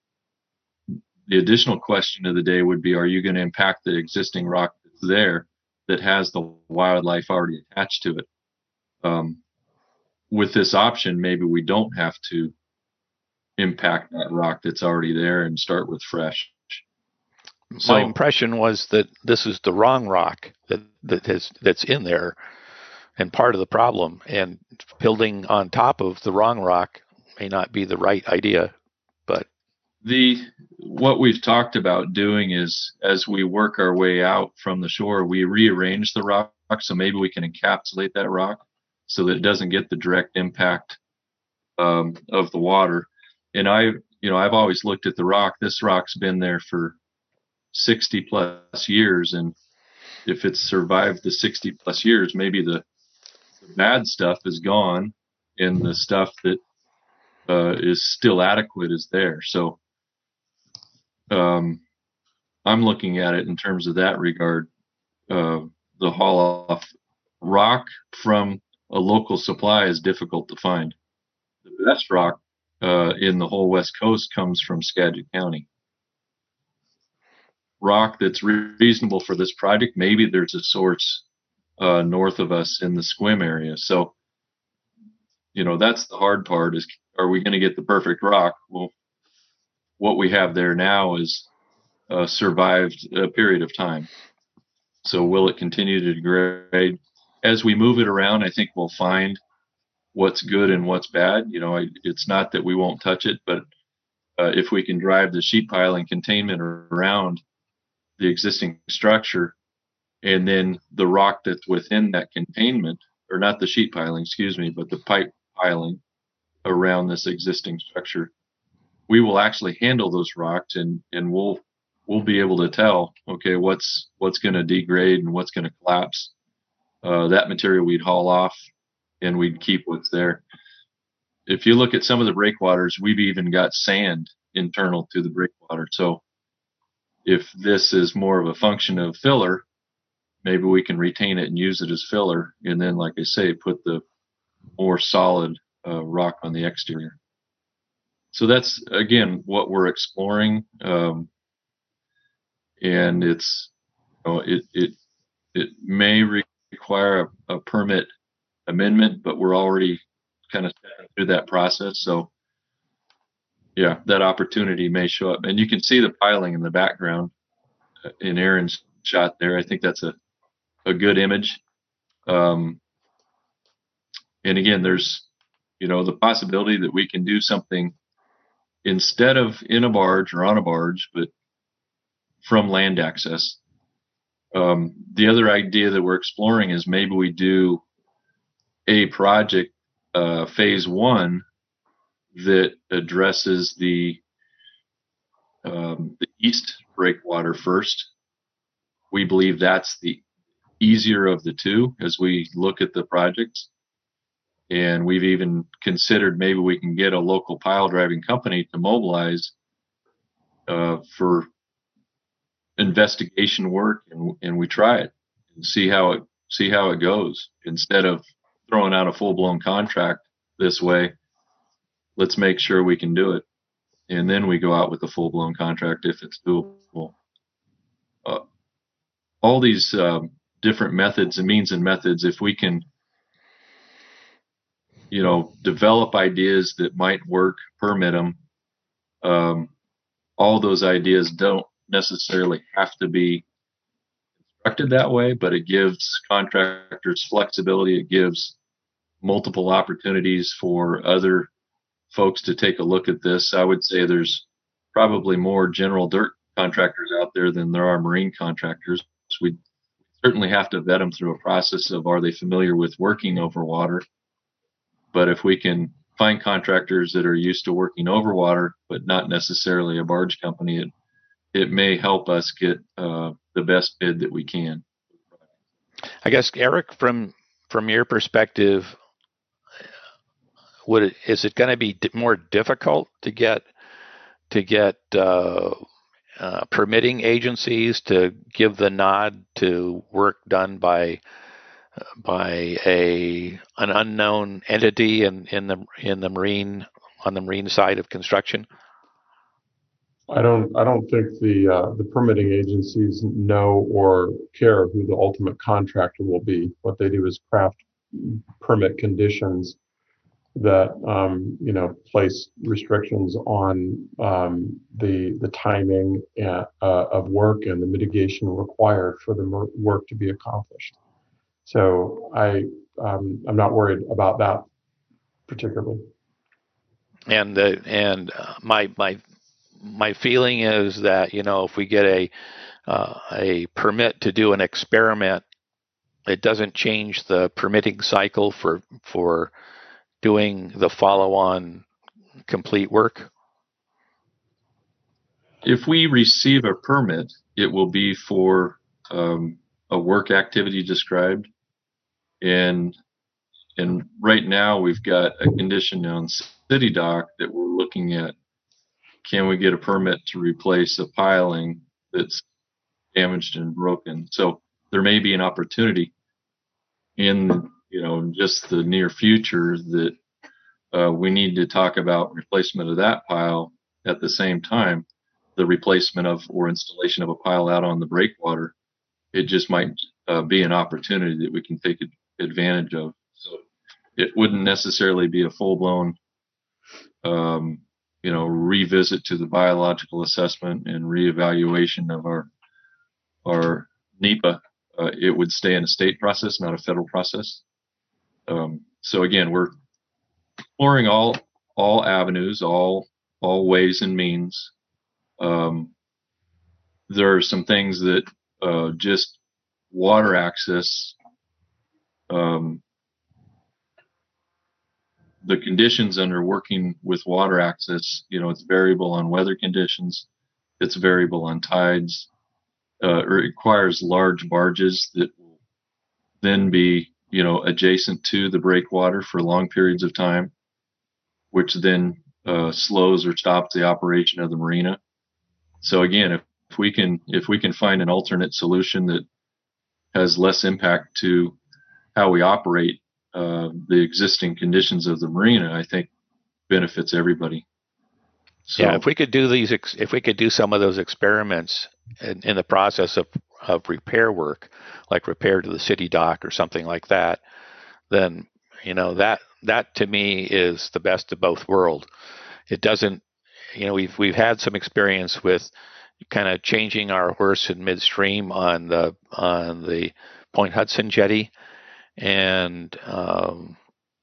Speaker 8: the additional question of the day would be, are you going to impact the existing rock that's there that has the wildlife already attached to it? Um, with this option, maybe we don't have to impact that rock that's already there and start with fresh. So,
Speaker 2: my impression was that this is the wrong rock that, that has, that's in there and part of the problem, and building on top of the wrong rock may not be the right idea. But
Speaker 8: the what we've talked about doing is, as we work our way out from the shore, we rearrange the rock so maybe we can encapsulate that rock so that it doesn't get the direct impact um, of the water. And I, you know, I've always looked at the rock. This rock's been there for sixty plus years, and if it's survived the sixty plus years, maybe the, the bad stuff is gone and the stuff that uh, is still adequate is there. So um, I'm looking at it in terms of that regard. Uh, the haul off rock from a local supply is difficult to find. The best rock uh, in the whole West Coast comes from Skagit County. Rock that's re- reasonable for this project, maybe there's a source uh, north of us in the Sequim area. So, you know, that's the hard part is, are we going to get the perfect rock? Well, what we have there now is uh, survived a period of time. So will it continue to degrade? As we move it around, I think we'll find what's good and what's bad. You know, I, it's not that we won't touch it, but uh, if we can drive the sheet pile and containment around the existing structure, and then the rock that's within that containment, or not the sheet piling, excuse me, but the pipe piling around this existing structure, we will actually handle those rocks, and, and we'll we'll be able to tell, okay, what's what's going to degrade and what's going to collapse. Uh, that material we'd haul off, and we'd keep what's there. If you look at some of the breakwaters, we've even got sand internal to the breakwater. So if this is more of a function of filler, maybe we can retain it and use it as filler, and then, like I say, put the more solid uh, rock on the exterior. So that's, again, what we're exploring, um, and it's, you know, it it it may require a, a permit amendment, but we're already kind of through that process. So, yeah, that opportunity may show up, and you can see the piling in the background in Aaron's shot there. I think that's a a good image. Um, and again, there's, you know, the possibility that we can do something instead of in a barge or on a barge, but from land access. Um, the other idea that we're exploring is maybe we do a project, uh, phase one, that addresses the um, the east breakwater first. We believe that's the easier of the two as we look at the projects. And we've even considered maybe we can get a local pile driving company to mobilize uh, for investigation work, and, and we try it and see how it see how it goes. Instead of throwing out a full blown contract this way, let's make sure we can do it, and then we go out with a full blown contract if it's doable. Uh, all these um, different methods and means and methods, if we can, you know, develop ideas that might work, permit them. Um, all those ideas don't necessarily have to be constructed that way, but it gives contractors flexibility. It gives multiple opportunities for other folks to take a look at this. I would say there's probably more general dirt contractors out there than there are marine contractors. We certainly have to vet them through a process of, are they familiar with working over water? But if we can find contractors that are used to working over water, but not necessarily a barge company, it, it may help us get uh, the best bid that we can.
Speaker 2: I guess, Eric, from from your perspective, would it, is it going to be more difficult to get to get uh, uh, permitting agencies to give the nod to work done by by a an unknown entity in, in the in the marine on the marine side of construction?
Speaker 3: I don't I don't think the uh, the permitting agencies know or care who the ultimate contractor will be. What they do is craft permit conditions that um, you know place restrictions on um, the the timing and, uh, of work and the mitigation required for the mer- work to be accomplished. So I um, I'm not worried about that particularly.
Speaker 2: And the and uh, my my my feeling is that, you know, if we get a uh, a permit to do an experiment, it doesn't change the permitting cycle for for doing the follow-on complete work.
Speaker 8: If we receive a permit, it will be for um, a work activity described. And and right now we've got a condition on City Dock that we're looking at. Can we get a permit to replace a piling that's damaged and broken? So there may be an opportunity in, you know, just the near future that uh, we need to talk about replacement of that pile at the same time, the replacement of or installation of a pile out on the breakwater. It just might uh, be an opportunity that we can take advantage of. So it wouldn't necessarily be a full-blown, um, you know, revisit to the biological assessment and reevaluation of our our NEPA. Uh, it would stay in a state process, not a federal process. Um, so again, we're exploring all all avenues, all all ways and means. Um, there are some things that uh, just water access, um, the conditions under working with water access, you know, it's variable on weather conditions, it's variable on tides. Uh, it requires large barges that will then be, you know, adjacent to the breakwater for long periods of time, which then uh, slows or stops the operation of the marina. So again, if, if we can if we can find an alternate solution that has less impact to how we operate uh, the existing conditions of the marina, I think benefits everybody. So,
Speaker 2: yeah, if we could do these, ex- if we could do some of those experiments in, in the process of, of repair work, like repair to the city dock or something like that, then, you know, that that to me is the best of both worlds. It doesn't, you know, we've we've had some experience with kind of changing our horse in midstream on the on the Point Hudson jetty, and um,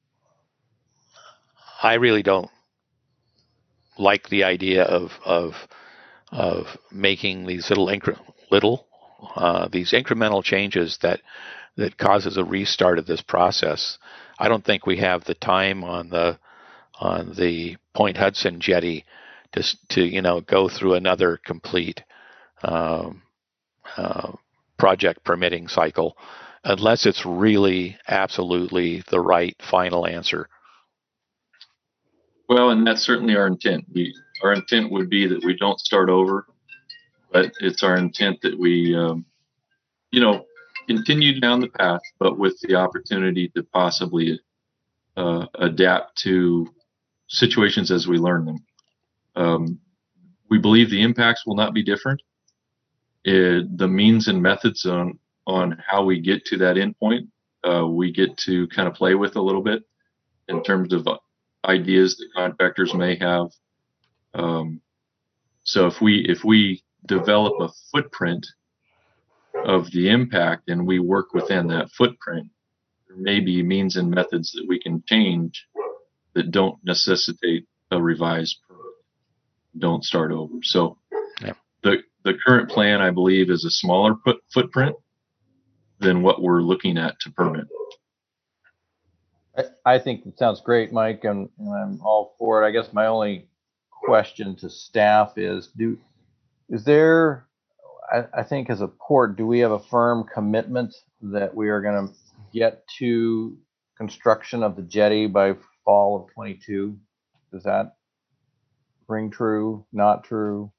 Speaker 2: I really don't like the idea of of of making these little incre- little uh, these incremental changes that that causes a restart of this process. I don't think we have the time on the on the Point Hudson jetty to to you know go through another complete um, uh, project permitting cycle, unless it's really absolutely the right final answer.
Speaker 8: Well, and that's certainly our intent. We our intent would be that we don't start over, but it's our intent that we, um, you know, continue down the path, but with the opportunity to possibly uh, adapt to situations as we learn them. Um, we believe the impacts will not be different. It, the means and methods on on how we get to that endpoint, uh, we get to kind of play with a little bit in terms of ideas that contractors may have. Um, so if we if we develop a footprint of the impact and we work within that footprint, there may be means and methods that we can change that don't necessitate a revised permit. Don't start over. So
Speaker 2: yeah.
Speaker 8: the the current plan, I believe, is a smaller put, footprint than what we're looking at to permit.
Speaker 1: I, I think it sounds great, Mike, and, and I'm all for it. I guess my only question to staff is: Do is there? I, I think as a port, do we have a firm commitment that we are going to get to construction of the jetty by fall of twenty-two? Does that ring true? Not true?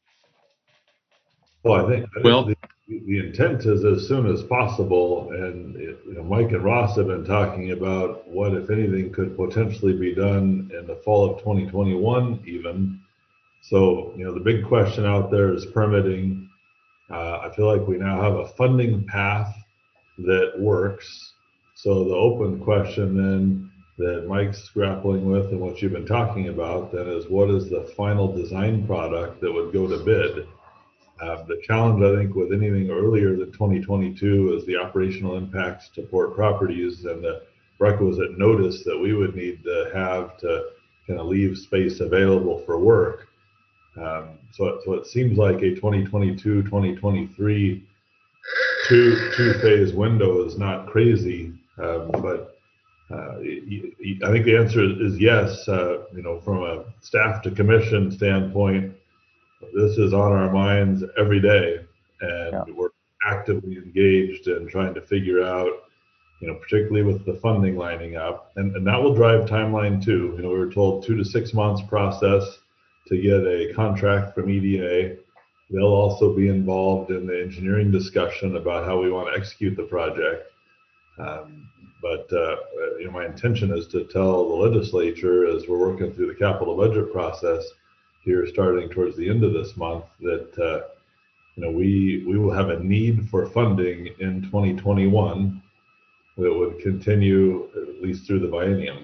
Speaker 5: Well, I think, I think
Speaker 8: Well,
Speaker 5: the, the intent is as soon as possible, and it, you know, Mike and Ross have been talking about what, if anything, could potentially be done in the fall of twenty twenty-one, even. So, you know, the big question out there is permitting. Uh, I feel like we now have a funding path that works. So the open question then that Mike's grappling with and what you've been talking about then is, what is the final design product that would go to bid? Uh, the challenge, I think, with anything earlier than twenty twenty-two is the operational impacts to port properties and the requisite notice that we would need to have to kind of leave space available for work. Um, so, so it seems like a twenty twenty-two, twenty twenty-three two two phase window is not crazy, um, but uh, I think the answer is yes. Uh, you know, from a staff to commission standpoint, this is on our minds every day, and
Speaker 1: Yeah.
Speaker 5: we're actively engaged in trying to figure out, you know, particularly with the funding lining up, and, and that will drive timeline too. You know, we were told two to six months process to get a contract from E D A. They'll also be involved in the engineering discussion about how we want to execute the project. Um, but uh, you know, my intention is to tell the legislature as we're working through the capital budget process here, starting towards the end of this month, that uh, you know we we will have a need for funding in twenty twenty-one that would continue at least through the biennium.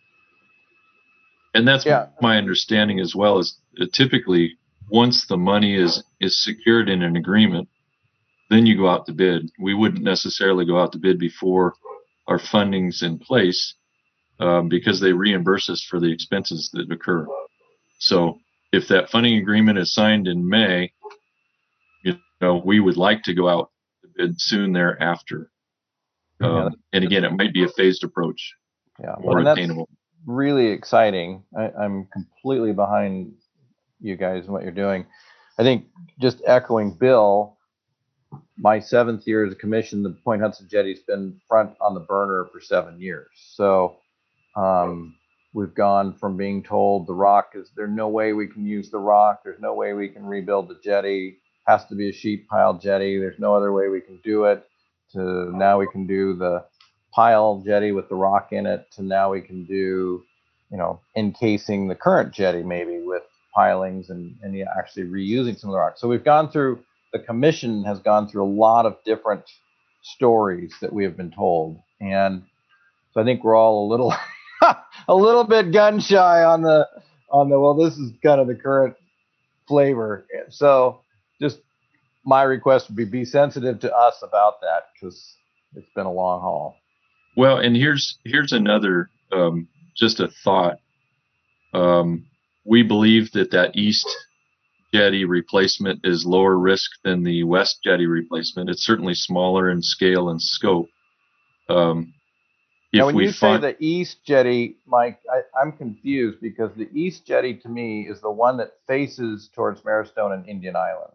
Speaker 8: And that's
Speaker 1: Yeah.
Speaker 8: my understanding as well, is that typically once the money is, is secured in an agreement, then you go out to bid. We wouldn't necessarily go out to bid before our funding's in place, um, because they reimburse us for the expenses that occur. So if that funding agreement is signed in May, you know, we would like to go out to bid soon thereafter. Um,
Speaker 1: Yeah.
Speaker 8: and again, it might be a phased approach,
Speaker 1: Yeah,
Speaker 8: more
Speaker 1: and that's
Speaker 8: attainable.
Speaker 1: really exciting. I, I'm completely behind you guys and what you're doing. I think, just echoing Bill, my seventh year as a commission, the Point Hudson Jetty's been front on the burner for seven years. So um, we've gone from being told the rock is, there's no way we can use the rock, there's no way we can rebuild the jetty, has to be a sheet pile jetty, there's no other way we can do it, to now we can do the pile jetty with the rock in it, to now we can do, you know, encasing the current jetty maybe with pilings and, and actually reusing some of the rock. So we've gone through, the commission has gone through a lot of different stories that we have been told. And so I think we're all a little, a little bit gun shy on the, on the, well, this is kind of the current flavor. So just my request would be, be sensitive to us about that, because it's been a long haul.
Speaker 8: Well, and here's here's another um, just a thought. Um, we believe that that east jetty replacement is lower risk than the west jetty replacement. It's certainly smaller in scale and scope. Um, if
Speaker 1: now, when
Speaker 8: we
Speaker 1: you
Speaker 8: find,
Speaker 1: say the east jetty, Mike, I, I'm confused because the east jetty to me is the one that faces towards Marrowstone and Indian Island.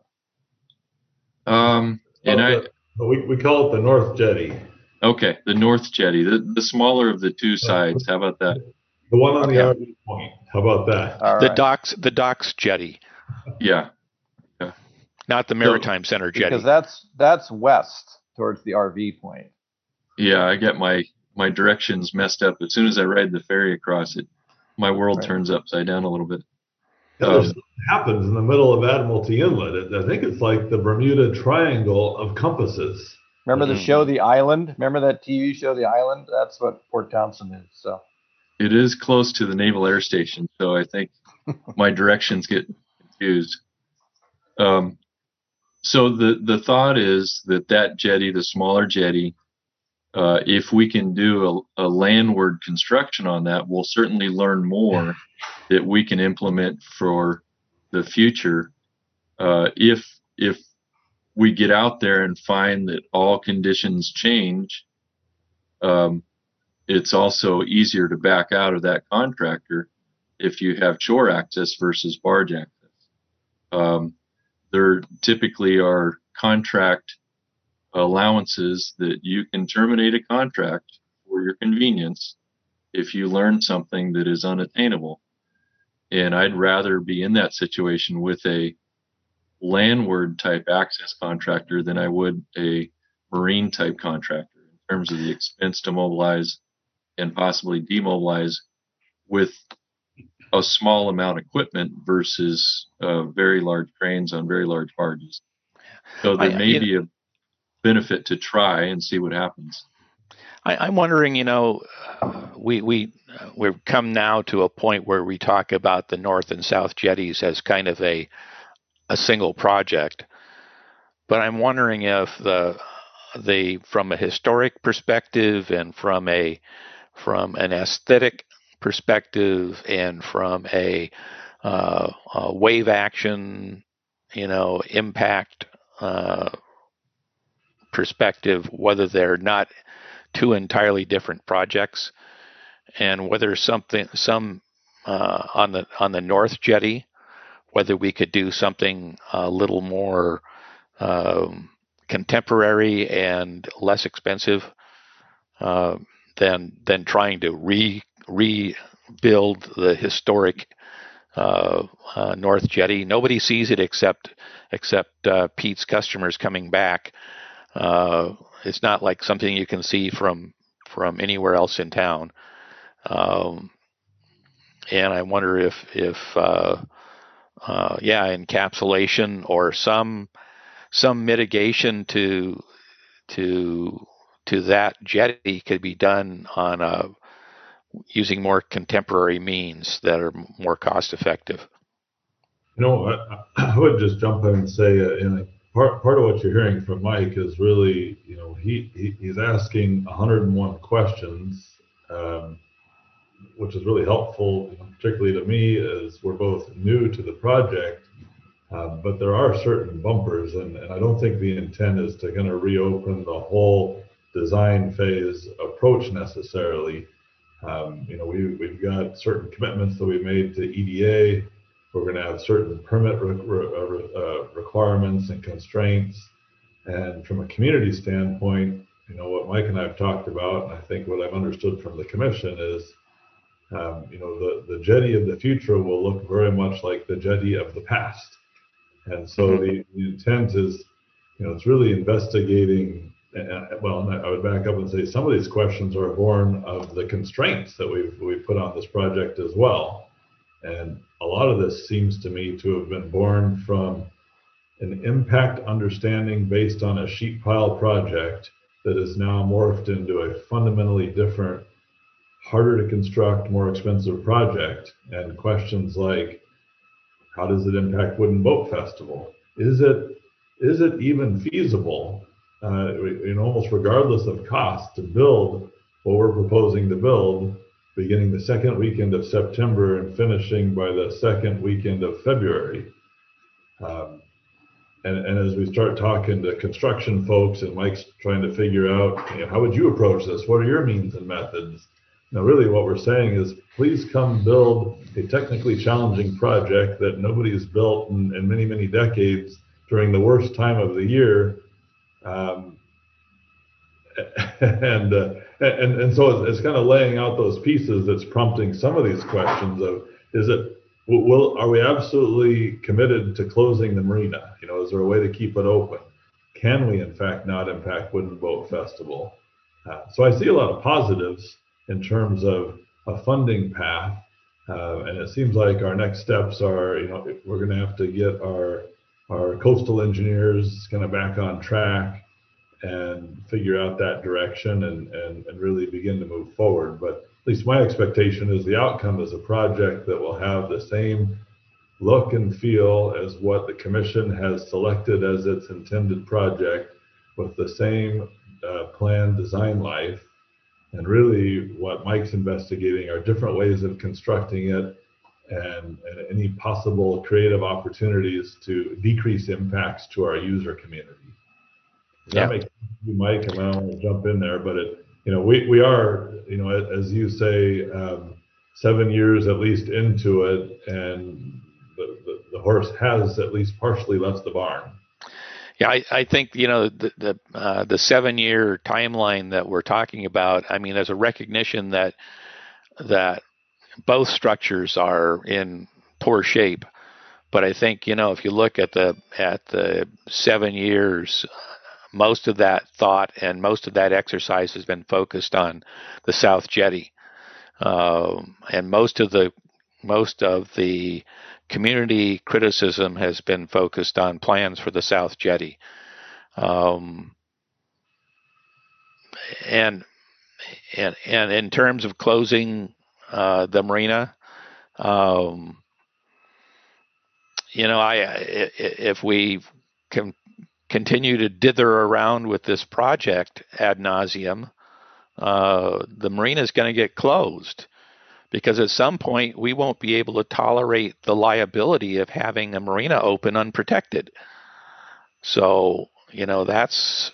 Speaker 8: um, and I,
Speaker 5: the, we, we call it the North Jetty.
Speaker 8: okay, the North Jetty, the, the smaller of the two sides. How about that?
Speaker 5: The one on
Speaker 1: Okay.
Speaker 5: the R V point. How about that?
Speaker 1: All
Speaker 2: The
Speaker 1: right.
Speaker 2: docks, the docks jetty,
Speaker 8: Yeah.
Speaker 2: not the Maritime Center jetty.
Speaker 1: Because that's that's west towards the R V point.
Speaker 8: Yeah, I get my, my directions messed up. As soon as I ride the ferry across it, my world
Speaker 1: Right.
Speaker 8: turns upside down a little bit.
Speaker 5: Yeah,
Speaker 8: Um,
Speaker 5: there's something that happens in the middle of Admiralty Inlet. It, I think it's like the Bermuda Triangle of compasses.
Speaker 1: Remember the
Speaker 2: Mhm.
Speaker 1: show The Island? Remember that T V show The Island? That's what Port Townsend is. So
Speaker 8: It is close to the Naval Air Station, so I think my directions get confused. Um, so the, the thought is that that jetty, the smaller jetty, uh, if we can do a, a landward construction on that, we'll certainly learn more that we can implement for the future. Uh, if if we get out there and find that all conditions change, um, it's also easier to back out of that contractor if you have shore access versus barge access. Um, there typically are contract allowances that you can terminate a contract for your convenience if you learn something that is unattainable. And I'd rather be in that situation with a landward type access contractor than I would a marine type contractor in terms of the expense to mobilize and possibly demobilize with a small amount of equipment versus uh, very large cranes on very large barges. So there
Speaker 2: I-
Speaker 8: may
Speaker 2: you-
Speaker 8: be a benefit to try and see what happens.
Speaker 2: I, I'm wondering, you know, we we we've come now to a point where we talk about the north and south jetties as kind of a a single project, but I'm wondering if the the from a historic perspective and from a from an aesthetic perspective and from a, uh, a wave action, you know, impact uh, perspective, whether they're not two entirely different projects, and whether something some uh, on the on the North Jetty, whether we could do something a little more um, contemporary and less expensive uh, than than trying to re rebuild the historic uh, uh, North Jetty. Nobody sees it except except uh, Pete's customers coming back. Uh, it's not like something you can see from from anywhere else in town. Um, and I wonder if if uh, uh, yeah, encapsulation or some some mitigation to to to that jetty could be done on a using more contemporary means that are more cost effective.
Speaker 5: You know, I, I would just jump in and say, uh, you know, part part of what you're hearing from Mike is really, you know, he, he he's asking one hundred one questions, um, which is really helpful, you know, particularly to me as we're both new to the project. Um, but there are certain bumpers, and, and I don't think the intent is to kind of reopen the whole design phase approach necessarily. Um, you know, we, we've got certain commitments that we made to E D A. We're going to have certain permit re- re- uh, requirements and constraints. And from a community standpoint, you know, what Mike and I have talked about, and I think what I've understood from the commission is, um, you know, the, the jetty of the future will look very much like the jetty of the past. And so mm-hmm. the, the intent is, you know, it's really investigating. Uh, well, and I would back up and say some of these questions are born of the constraints that we've we've put on this project as well. And a lot of this seems to me to have been born from an impact understanding based on a sheet pile project that is now morphed into a fundamentally different, harder to construct, more expensive project. And questions like, how does it impact Wooden Boat Festival? Is it is it even feasible, uh, you know, almost regardless of cost, to build what we're proposing to build, beginning the second weekend of September and finishing by the second weekend of February? Um, and, and as we start talking to construction folks and Mike's trying to figure out, you know, how would you approach this? What are your means and methods? Now, really what we're saying is, please come build a technically challenging project that nobody has built in, in many, many decades during the worst time of the year. Um, and, uh, and and so it's, it's kind of laying out those pieces that's prompting some of these questions of, is it, will, are we absolutely committed to closing the marina? You know, is there a way to keep it open? Can we, in fact, not impact Wood and Boat Festival? Uh, so I see a lot of positives in terms of a funding path. Uh, and it seems like our next steps are, you know, we're going to have to get our our coastal engineers kind of back on track and figure out that direction and, and, and really begin to move forward. But at least my expectation is the outcome is a project that will have the same look and feel as what the commission has selected as its intended project, with the same uh, plan design life. And really what Mike's investigating are different ways of constructing it, and, and any possible creative opportunities to decrease impacts to our user community. Does
Speaker 2: Yeah.
Speaker 5: that make sense to you, Mike? I don't want to jump in there, but it, you know, we, we are, you know, as you say, um, seven years at least into it, and the, the, the horse has at least partially left the barn.
Speaker 2: Yeah, I, I think, you know, the the, uh, the seven-year timeline that we're talking about, I mean, there's a recognition that that both structures are in poor shape. But I think, you know, if you look at the at the seven years, most of that thought and most of that exercise has been focused on the South Jetty, um, and most of the most of the community criticism has been focused on plans for the South Jetty, um, and and and in terms of closing uh, the marina. Um, you know, I if we can continue to dither around with this project ad nauseum, uh, the marina is going to get closed, because at some point we won't be able to tolerate the liability of having a marina open unprotected. So, you know, that's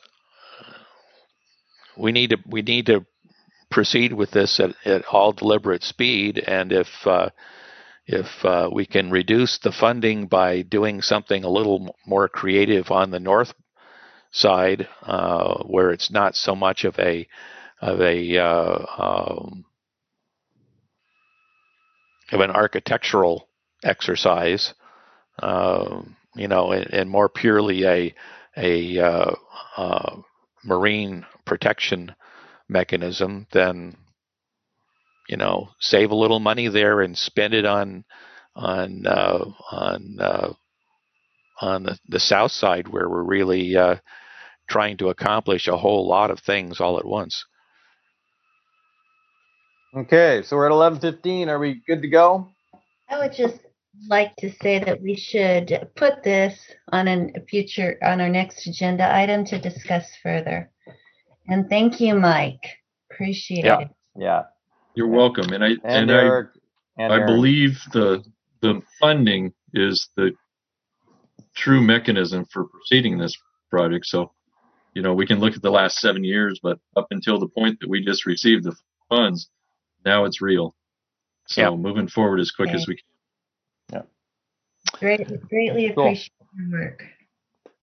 Speaker 2: we need to we need to proceed with this at, at all deliberate speed, and if uh, if uh, we can reduce the funding by doing something a little more creative on the north side, uh, where it's not so much of a of a uh, um, of an architectural exercise, uh, you know, and, and more purely a a uh, uh, marine protection mechanism, then, you know, save a little money there and spend it on on uh, on uh, on the, the south side, where we're really uh, trying to accomplish a whole lot of things all at once.
Speaker 1: Okay, so we're at eleven fifteen. Are we good to go?
Speaker 4: I would just like to say that we should put this on a future, on our next agenda item to discuss further. And thank you, Mike. Appreciate
Speaker 1: Yeah.
Speaker 4: it.
Speaker 1: Yeah.
Speaker 8: You're welcome. And I
Speaker 1: And,
Speaker 8: and
Speaker 1: Eric.
Speaker 8: I
Speaker 1: And
Speaker 8: I
Speaker 1: Aaron.
Speaker 8: believe the the funding is the true mechanism for proceeding this project. So, you know, we can look at the last seven years, but up until the point that we just received the funds, now it's real. So
Speaker 2: Yeah.
Speaker 8: moving forward as quick
Speaker 4: Okay.
Speaker 8: as we can.
Speaker 4: Great, greatly
Speaker 1: Cool.
Speaker 4: appreciate your work.